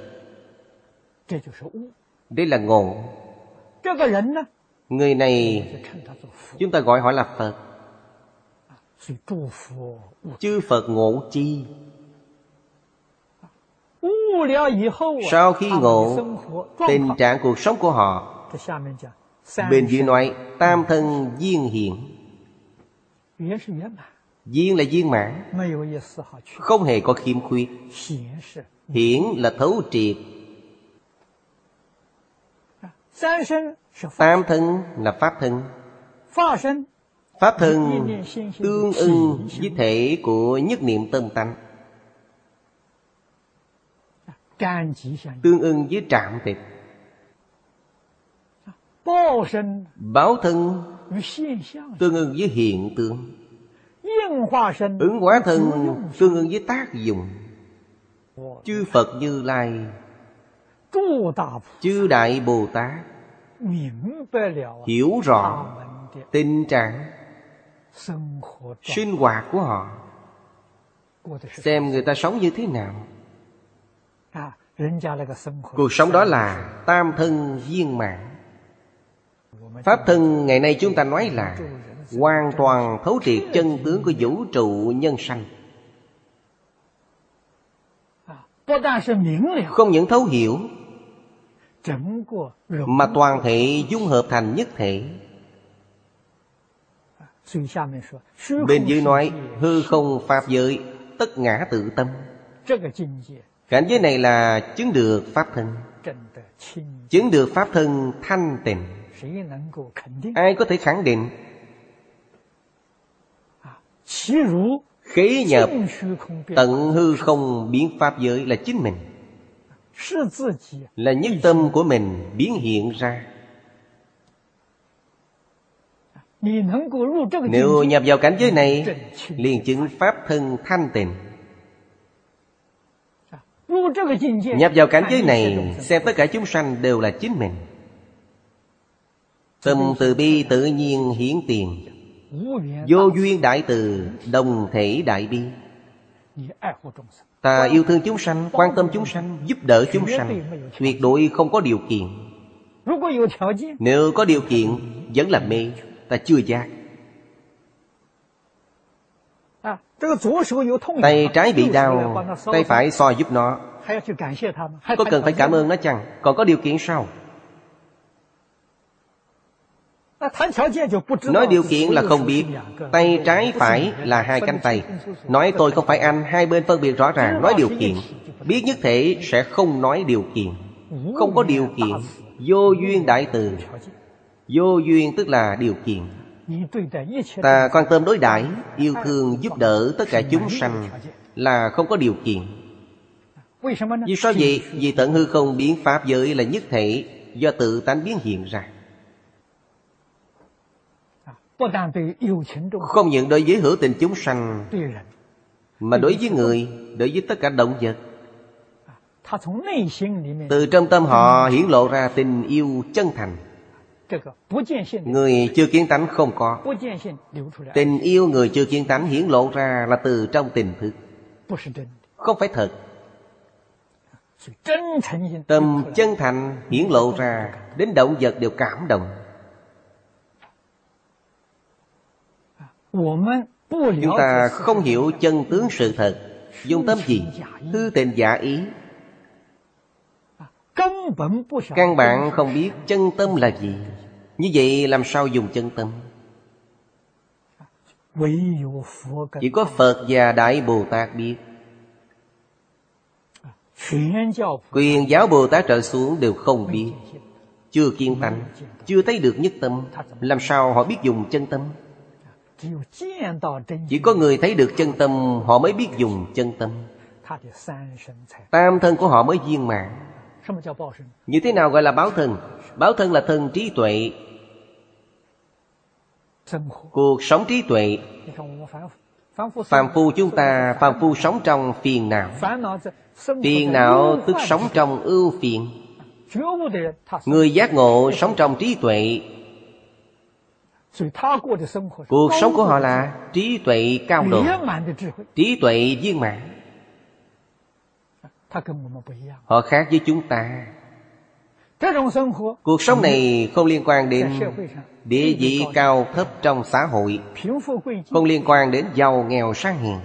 đây là ngộ. Người này chúng ta gọi họ là Phật. Chư Phật ngộ chi? Sau khi ngộ, tình trạng cuộc sống của họ, bên dưới nói tam thân viên hiện. Viên là viên mãn, không hề có khiếm khuyết. Hiển là thấu triệt. Tam thân là pháp thân. Pháp thân tương ưng với thể của nhất niệm tâm tánh, tương ưng với trạm tịch. Báo thân tương ưng với hiện tượng. Ứng hóa thân tương ưng với tác dụng. Chư Phật Như Lai, chư Đại Bồ Tát hiểu rõ tình trạng sinh hoạt của họ, xem người ta sống như thế nào. Cuộc sống đó là tam thân viên mãn. Pháp thân ngày nay chúng ta nói là hoàn toàn thấu triệt chân tướng của vũ trụ nhân sanh. Không những thấu hiểu, mà toàn thể dung hợp thành nhất thể. Bên dưới nói hư không pháp giới, tất ngã tự tâm. Cảnh giới này là chứng được pháp thân, chứng được pháp thân thanh tịnh. Ai có thể khẳng định? Khế nhập tận hư không biến pháp giới là chính mình, là nhất tâm của mình biến hiện ra. Nếu nhập vào cảnh giới này, liền chứng pháp thân thanh tịnh. Nhập vào cảnh giới này, xem tất cả chúng sanh đều là chính mình. Tâm từ bi tự nhiên hiển tiền, vô duyên đại từ, đồng thể đại bi. Ta yêu thương chúng sanh, quan tâm chúng sanh, giúp đỡ chúng sanh, tuyệt đối không có điều kiện. Nếu có điều kiện, vẫn là mê, ta chưa giác. Tay trái bị đau, tay phải xoa giúp nó, có cần phải cảm ơn nó chăng? Còn có điều kiện sao? Nói điều kiện là không biết. Tay trái phải là hai cánh tay. Nói tôi không phải anh, hai bên phân biệt rõ ràng. Nói điều kiện, biết nhất thể sẽ không nói điều kiện. Không có điều kiện. Vô duyên đại từ. Vô duyên tức là điều kiện. Ta quan tâm đối đãi, yêu thương giúp đỡ tất cả chúng sanh là không có điều kiện. Vì sao vậy? Vì tận hư không biến pháp giới là nhất thể, do tự tánh biến hiện ra. Không những đối với hữu tình chúng sanh, mà đối với người, đối với tất cả động vật. Từ trong tâm họ hiển lộ ra tình yêu chân thành. Người chưa kiến tánh không có. Tình yêu người chưa kiến tánh hiển lộ ra là từ trong tình thức, không phải thật. Tâm chân thành hiển lộ ra, đến động vật đều cảm động. Chúng ta không hiểu chân tướng sự thật, dùng tâm gì? Hư tình giả ý. Căn bản không biết chân tâm là gì. Như vậy làm sao dùng chân tâm? Chỉ có Phật và Đại Bồ Tát biết. Quyền giáo Bồ Tát trở xuống đều không biết, chưa kiên tánh, chưa thấy được nhất tâm. Làm sao họ biết dùng chân tâm? Chỉ có người thấy được chân tâm, họ mới biết dùng chân tâm. Tam thân của họ mới viên mãn. Như thế nào gọi là báo thân? Báo thân là thân trí tuệ. Cuộc sống trí tuệ. Phàm phu chúng ta, phàm phu sống trong phiền não. Phiền não tức sống trong ưu phiền. Người giác ngộ sống trong trí tuệ. Cuộc sống của họ là trí tuệ cao độ, trí tuệ viên mãn. Họ khác với chúng ta. Cuộc sống này không liên quan đến địa vị cao thấp trong xã hội, không liên quan đến giàu nghèo sang hèn.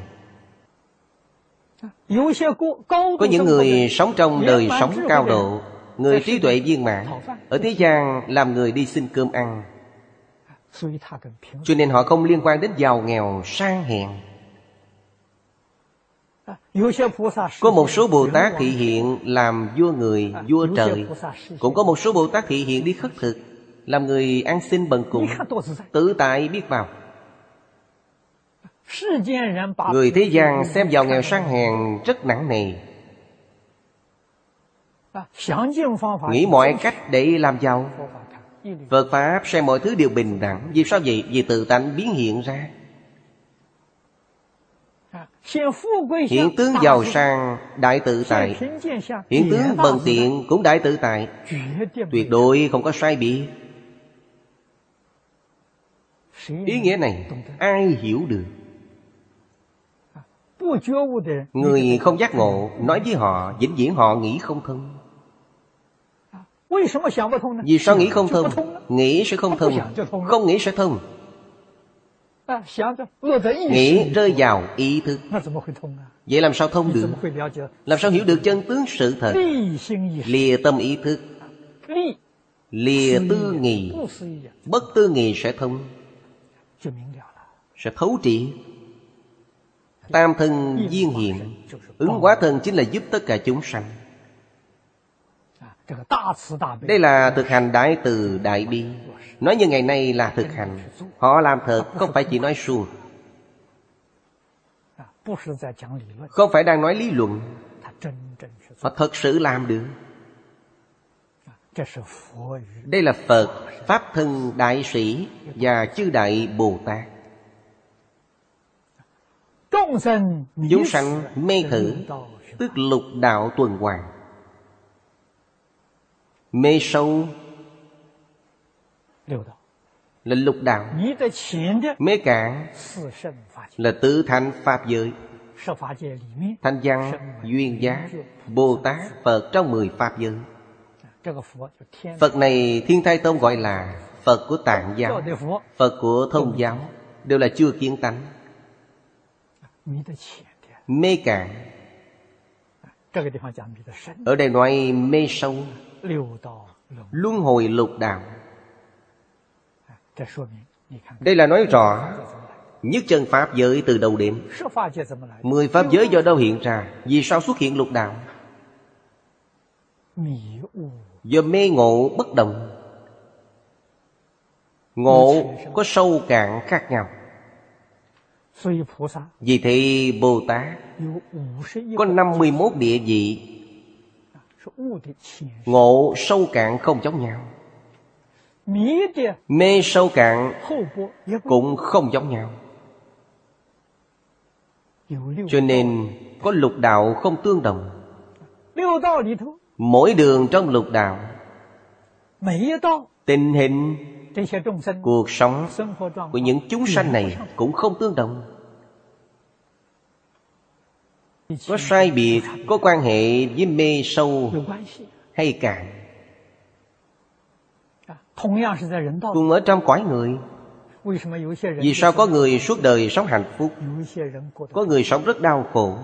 Có những người sống trong đời sống cao độ, người trí tuệ viên mãn, ở thế gian làm người đi xin cơm ăn, cho nên họ không liên quan đến giàu nghèo sang hèn. Có một số Bồ Tát thị hiện làm vua người, vua trời. Cũng có một số Bồ Tát thị hiện đi khất thực, làm người ăn xin bần cùng, tự tại biết bao. Người thế gian xem giàu nghèo sang hèn rất nặng nề, nghĩ mọi cách để làm giàu. Phật Pháp xem mọi thứ đều bình đẳng. Vì sao vậy? Vì tự tánh biến hiện ra. Hiện tướng giàu sang đại tự tại, hiện tướng bần tiện cũng đại tự tại, tuyệt đối không có sai biệt. Ý nghĩa này ai hiểu được? Người không giác ngộ nói với họ, vĩnh viễn họ nghĩ không thông. Vì sao nghĩ không thông? Nghĩ sẽ không thông, không nghĩ sẽ thông. Nghĩ rơi vào ý thức, vậy làm sao thông được? Làm sao hiểu được chân tướng sự thật? Lìa tâm ý thức, lìa tư nghị. Bất tư nghị sẽ thông, sẽ thấu triệt. Tam thân viên hiện, ứng hóa thân chính là giúp tất cả chúng sanh. Đây là thực hành đại từ đại bi. Nói như ngày nay là thực hành. Họ làm thật, không phải chỉ nói suông, không phải đang nói lý luận. Họ thật sự làm được. Đây là Phật, Pháp thân đại sĩ và chư đại Bồ Tát. Chúng sanh mê thử, tức lục đạo tuần hoàn. Mê sâu là lục đạo, mê cạn là tứ thánh Pháp giới. Thanh văn, duyên giác, Bồ Tát, Phật trong mười Pháp giới. Phật này Thiên Thai Tông gọi là Phật của Tạng giáo, Phật của Thông giáo, đều là chưa kiến tánh. Mê cạn, ở đây nói mê sâu, luân hồi lục đạo. Đây là nói rõ nhất chân Pháp giới từ đầu đến. Mười Pháp giới do đâu hiện ra? Vì sao xuất hiện lục đạo? Do mê ngộ bất đồng. Ngộ có sâu cạn khác nhau. Vì thế Bồ Tát có năm mươi mốt địa vị. Ngộ sâu cạn không giống nhau, mê sâu cạn cũng không giống nhau. Cho nên có lục đạo không tương đồng. Mỗi đường trong lục đạo, tình hình cuộc sống của những chúng sanh này cũng không tương đồng. Có sai biệt, có quan hệ với mê sâu hay cạn. Cùng ở trong cõi người, vì sao có người suốt đời sống hạnh phúc, có người sống rất đau khổ?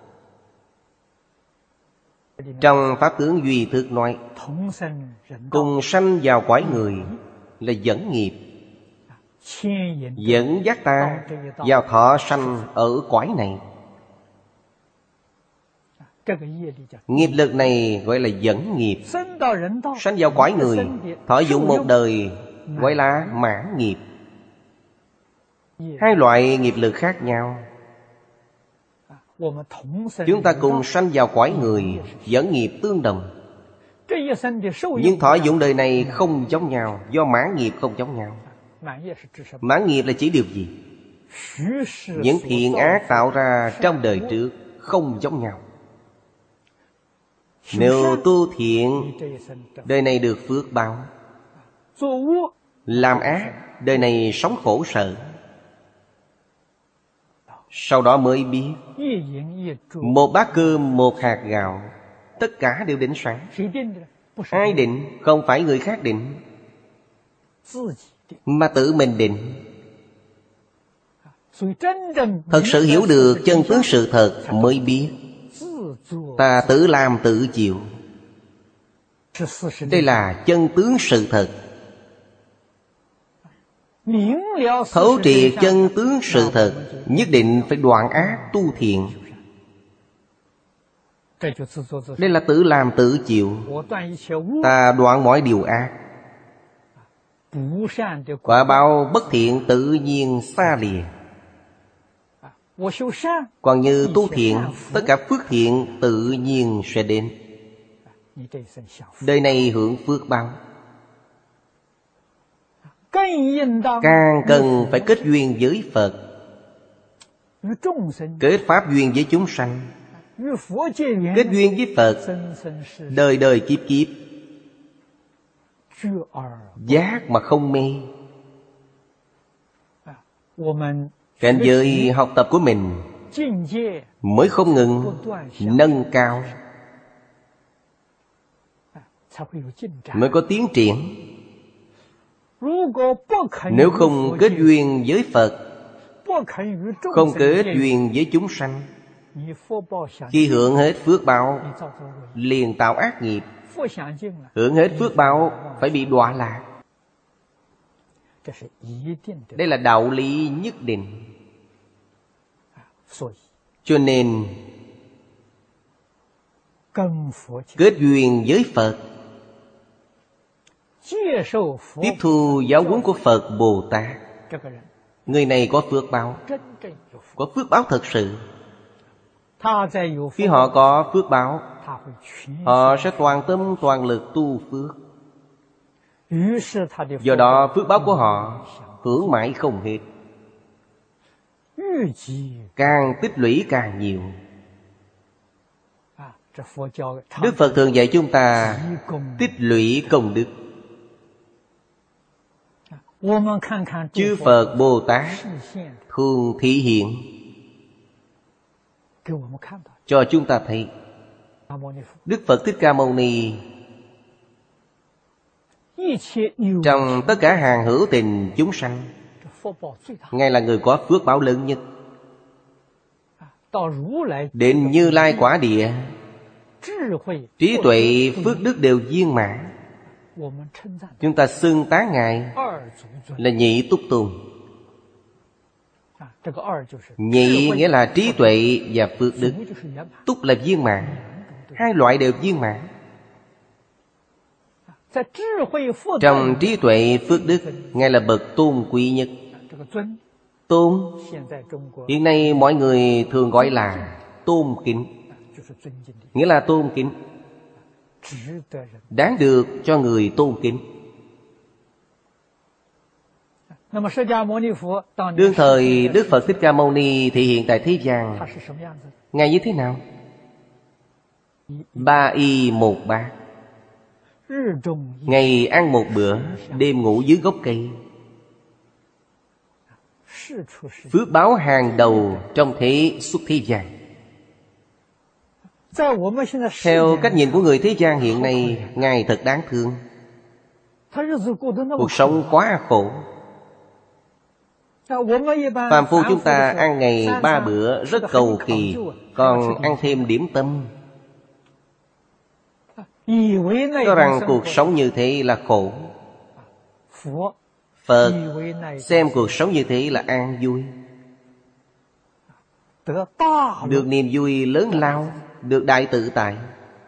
Trong Pháp Tướng Duy Thức nói, cùng sanh vào cõi người là dẫn nghiệp, dẫn dắt ta vào thọ sanh ở cõi này. Nghiệp lực này gọi là dẫn nghiệp. Sanh vào cõi người, thọ dụng một đời gọi là mãn nghiệp. Hai loại nghiệp lực khác nhau. Chúng ta cùng sanh vào cõi người, dẫn nghiệp tương đồng, nhưng thọ dụng đời này không giống nhau, do mãn nghiệp không giống nhau. Mãn nghiệp là chỉ điều gì? Những thiện ác tạo ra trong đời trước không giống nhau. Nếu tu thiện, đời này được phước báo. Làm ác, đời này sống khổ sở. Sau đó mới biết, một bát cơm, một hạt gạo, tất cả đều định sẵn. Ai định? Không phải người khác định, mà tự mình định. Thật sự hiểu được chân tướng sự thật mới biết ta tự làm tự chịu. Đây là chân tướng sự thật. Thấu triệt chân tướng sự thật, nhất định phải đoạn ác tu thiện. Đây là tự làm tự chịu. Ta đoạn mọi điều ác, quả báo bất thiện tự nhiên xa lìa. Còn như tu thiện, tất cả phước thiện tự nhiên sẽ đến. Đời này hưởng phước báo. Càng cần phải kết duyên với Phật, kết pháp duyên với chúng sanh. Kết duyên với Phật, đời đời kiếp kiếp, giác mà không mê. Cảnh giới học tập của mình mới không ngừng nâng cao, mới có tiến triển. Nếu không kết duyên với Phật, không kết duyên với chúng sanh, khi hưởng hết phước báo liền tạo ác nghiệp. Hưởng hết phước báo phải bị đọa lạc. Đây là đạo lý nhất định. Cho nên kết duyên với Phật, tiếp thu giáo huấn của Phật Bồ Tát, người này có phước báo, có phước báo thật sự. Khi họ có phước báo, họ sẽ toàn tâm toàn lực tu phước. Do đó phước báo của họ hưởng mãi không hết, càng tích lũy càng nhiều. Đức Phật thường dạy chúng ta tích lũy công đức. Chư Phật Bồ Tát thường thị hiện cho chúng ta thấy. Đức Phật Thích Ca Mâu Ni trong tất cả hàng hữu tình chúng sanh, Ngài là người có phước báo lớn nhất. Đến Như Lai quả địa, trí tuệ phước đức đều viên mãn. Chúng ta xưng tán Ngài là nhị túc tôn. Nhị nghĩa là trí tuệ và phước đức, túc là viên mãn. Hai loại đều viên mãn. Trong trí tuệ phước đức, Ngài là bậc tôn quý nhất. Tôn hiện nay mọi người thường gọi là tôn kính, nghĩa là tôn kính, đáng được cho người tôn kính. Đương thời Đức Phật Thích Ca Mâu Ni thị hiện tại thế gian, Ngài như thế nào? Ba y một bát, ngày ăn một bữa, đêm ngủ dưới gốc cây. Phước báo hàng đầu trong thế xuất thế gian. Theo cách nhìn của người thế gian hiện nay, Ngài thật đáng thương. Cuộc sống quá khổ. Phàm phu chúng ta ăn ngày ba bữa rất cầu kỳ, còn ăn thêm điểm tâm, cho rằng cuộc sống như thế là khổ. Phật xem cuộc sống như thế là an vui, được niềm vui lớn lao, được đại tự tại.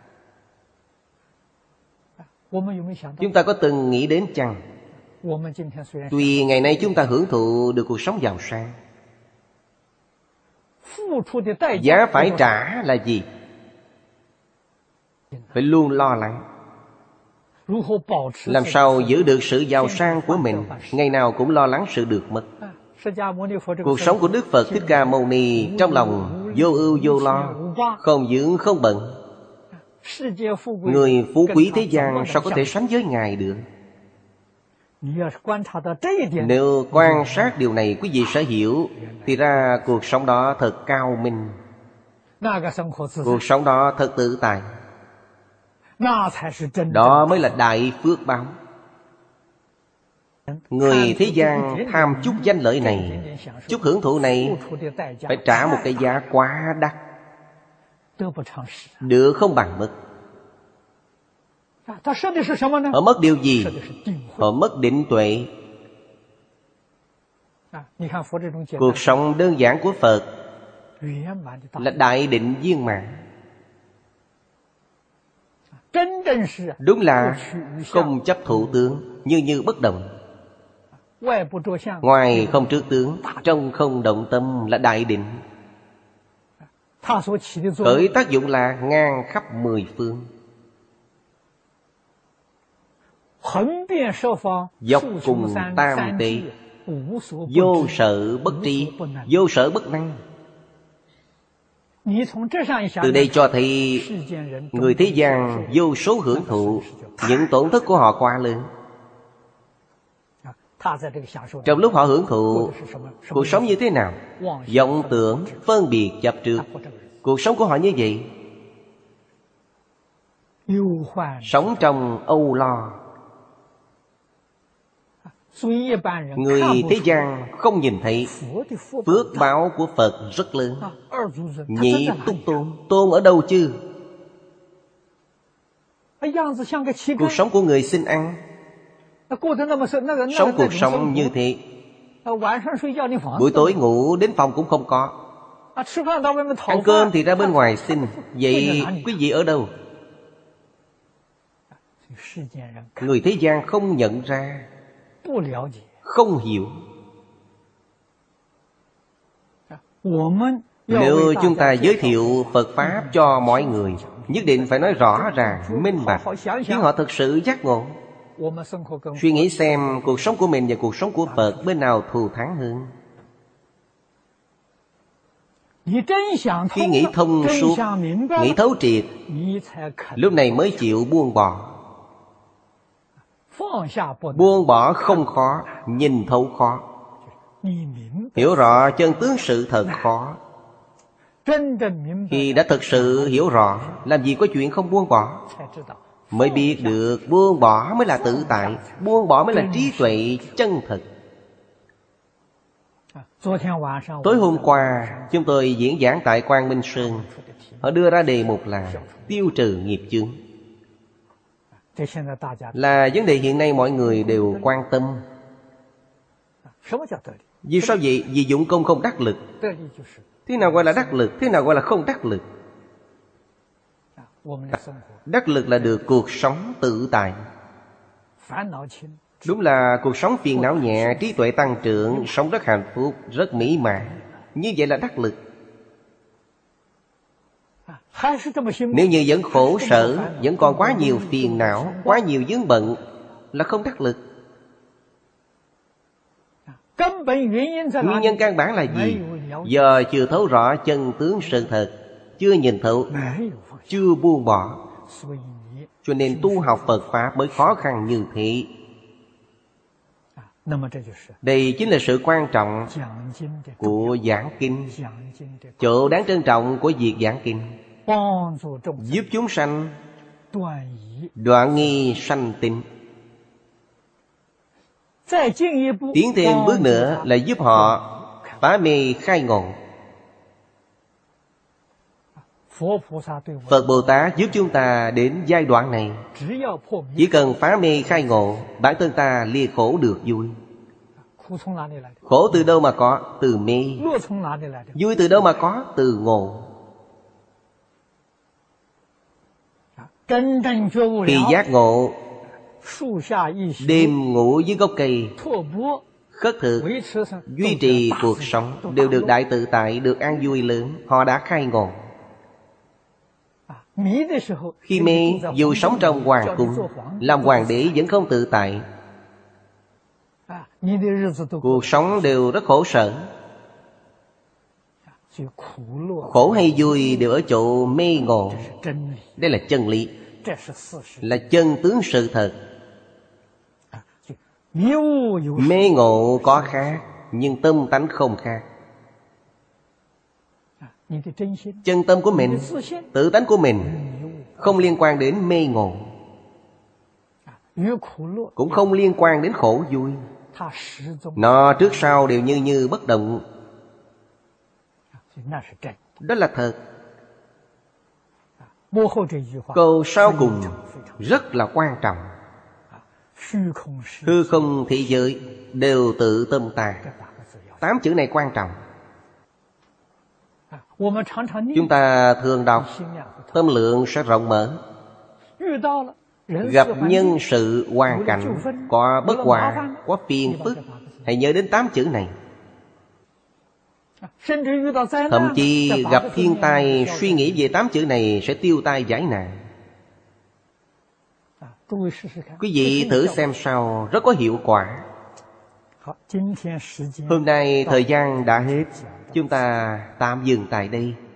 Chúng ta có từng nghĩ đến chăng? Tuy ngày nay chúng ta hưởng thụ được cuộc sống giàu sang, giá phải trả là gì? Phải luôn lo lắng làm sao giữ được sự giàu sang của mình, ngày nào cũng lo lắng sự được mất. Cuộc sống của Đức Phật Thích Ca Mâu Ni trong lòng vô ưu vô lo, không vướng không bận. Người phú quý thế gian sao có thể sánh với Ngài được? Nếu quan sát điều này quý vị sẽ hiểu, thì ra cuộc sống đó thật cao minh, cuộc sống đó thật tự tại. Đó mới là đại phước báo. Người thế gian tham chút danh lợi này, chút hưởng thụ này, phải trả một cái giá quá đắt, được không bằng mất. Họ mất điều gì? Họ mất định tuệ. Cuộc sống đơn giản của Phật là đại định viên mãn. Đúng là không chấp thủ tướng, như như bất động. Ngoài không trước tướng, trong không động tâm là đại định. Khởi tác dụng là ngang khắp mười phương, dọc cùng tam tế, vô sở bất tri, vô sở bất năng. Từ đây cho thấy người thế gian vô số hưởng thụ, những tổn thất của họ quá lớn. Trong lúc họ hưởng thụ, cuộc sống như thế nào? Vọng tưởng, phân biệt, chấp trước. Cuộc sống của họ như vậy, sống trong âu lo. Người thế gian không nhìn thấy phước báo của Phật rất lớn. Nhị túc tôn, tôn ở đâu chứ? Cuộc sống của người xin ăn, sống cuộc sống như thế. Buổi tối ngủ đến phòng cũng không có, ăn cơm thì ra bên ngoài xin. Vậy quý vị ở đâu? Người thế gian không nhận ra, không hiểu. Nếu chúng ta giới thiệu Phật Pháp cho mọi người, nhất định phải nói rõ ràng, minh bạch, khiến họ thực sự giác ngộ. Suy nghĩ xem cuộc sống của mình và cuộc sống của Phật bên nào thù thắng hơn. Khi nghĩ thông suốt, nghĩ thấu triệt, lúc này mới chịu buông bỏ. Buông bỏ không khó, nhìn thấu khó. Hiểu rõ chân tướng sự thật khó. Khi đã thực sự hiểu rõ, làm gì có chuyện không buông bỏ. Mới biết được buông bỏ mới là tự tại, buông bỏ mới là trí tuệ chân thật. Tối hôm qua chúng tôi diễn giảng tại Quang Minh Sơn. Họ đưa ra đề mục là tiêu trừ nghiệp chướng, là vấn đề hiện nay mọi người đều quan tâm. Vì sao vậy? Vì dụng công không đắc lực. Thế nào gọi là đắc lực? Thế nào gọi là không đắc lực? Đắc lực là được cuộc sống tự tại. Đúng là cuộc sống phiền não nhẹ, trí tuệ tăng trưởng, sống rất hạnh phúc, rất mỹ mãn. Như vậy là đắc lực. Nếu như vẫn khổ sở, vẫn còn quá nhiều phiền não, quá nhiều vướng bận, là không đắc lực. Nguyên nhân căn bản là gì? Do chưa thấu rõ chân tướng sự thật, chưa nhìn thấu, chưa buông bỏ, cho nên tu học Phật Pháp mới khó khăn như thế. Đây chính là sự quan trọng của giảng kinh, chỗ đáng trân trọng của việc giảng kinh, giúp chúng sanh đoạn nghi sanh tịnh. Tiến thêm bước nữa là giúp họ phá mê khai ngộ. Phật Bồ Tát giúp chúng ta đến giai đoạn này, chỉ cần phá mê khai ngộ, bản thân ta lìa khổ được vui. Khổ từ đâu mà có? Từ mê. Vui từ đâu mà có? Từ ngộ. Khi giác ngộ, đêm ngủ dưới gốc cây, khất thực, duy trì cuộc sống, đều được đại tự tại, được an vui lớn. Họ đã khai ngộ. Khi mê, dù sống trong hoàng cung, làm hoàng đế vẫn không tự tại. Cuộc sống đều rất khổ sở. Khổ hay vui đều ở chỗ mê ngộ. Đây là chân lý, là chân tướng sự thật. Mê ngộ có khác, nhưng tâm tánh không khác. Chân tâm của mình, tự tánh của mình không liên quan đến mê ngộ, cũng không liên quan đến khổ vui. Nó trước sau đều như như bất động. Đó là thật. Câu sau cùng rất là quan trọng. Hư không thế giới đều tự tâm ta. Tám chữ này quan trọng. Chúng ta thường đọc, tâm lượng sẽ rộng mở. Gặp nhân sự hoàn cảnh, có bất hòa, có phiền phức, hãy nhớ đến tám chữ này. Thậm chí gặp thiên tai, suy nghĩ về tám chữ này sẽ tiêu tai giải nạn. Quý vị thử xem sao, rất có hiệu quả. Hôm nay thời gian đã hết, chúng ta tạm dừng tại đây.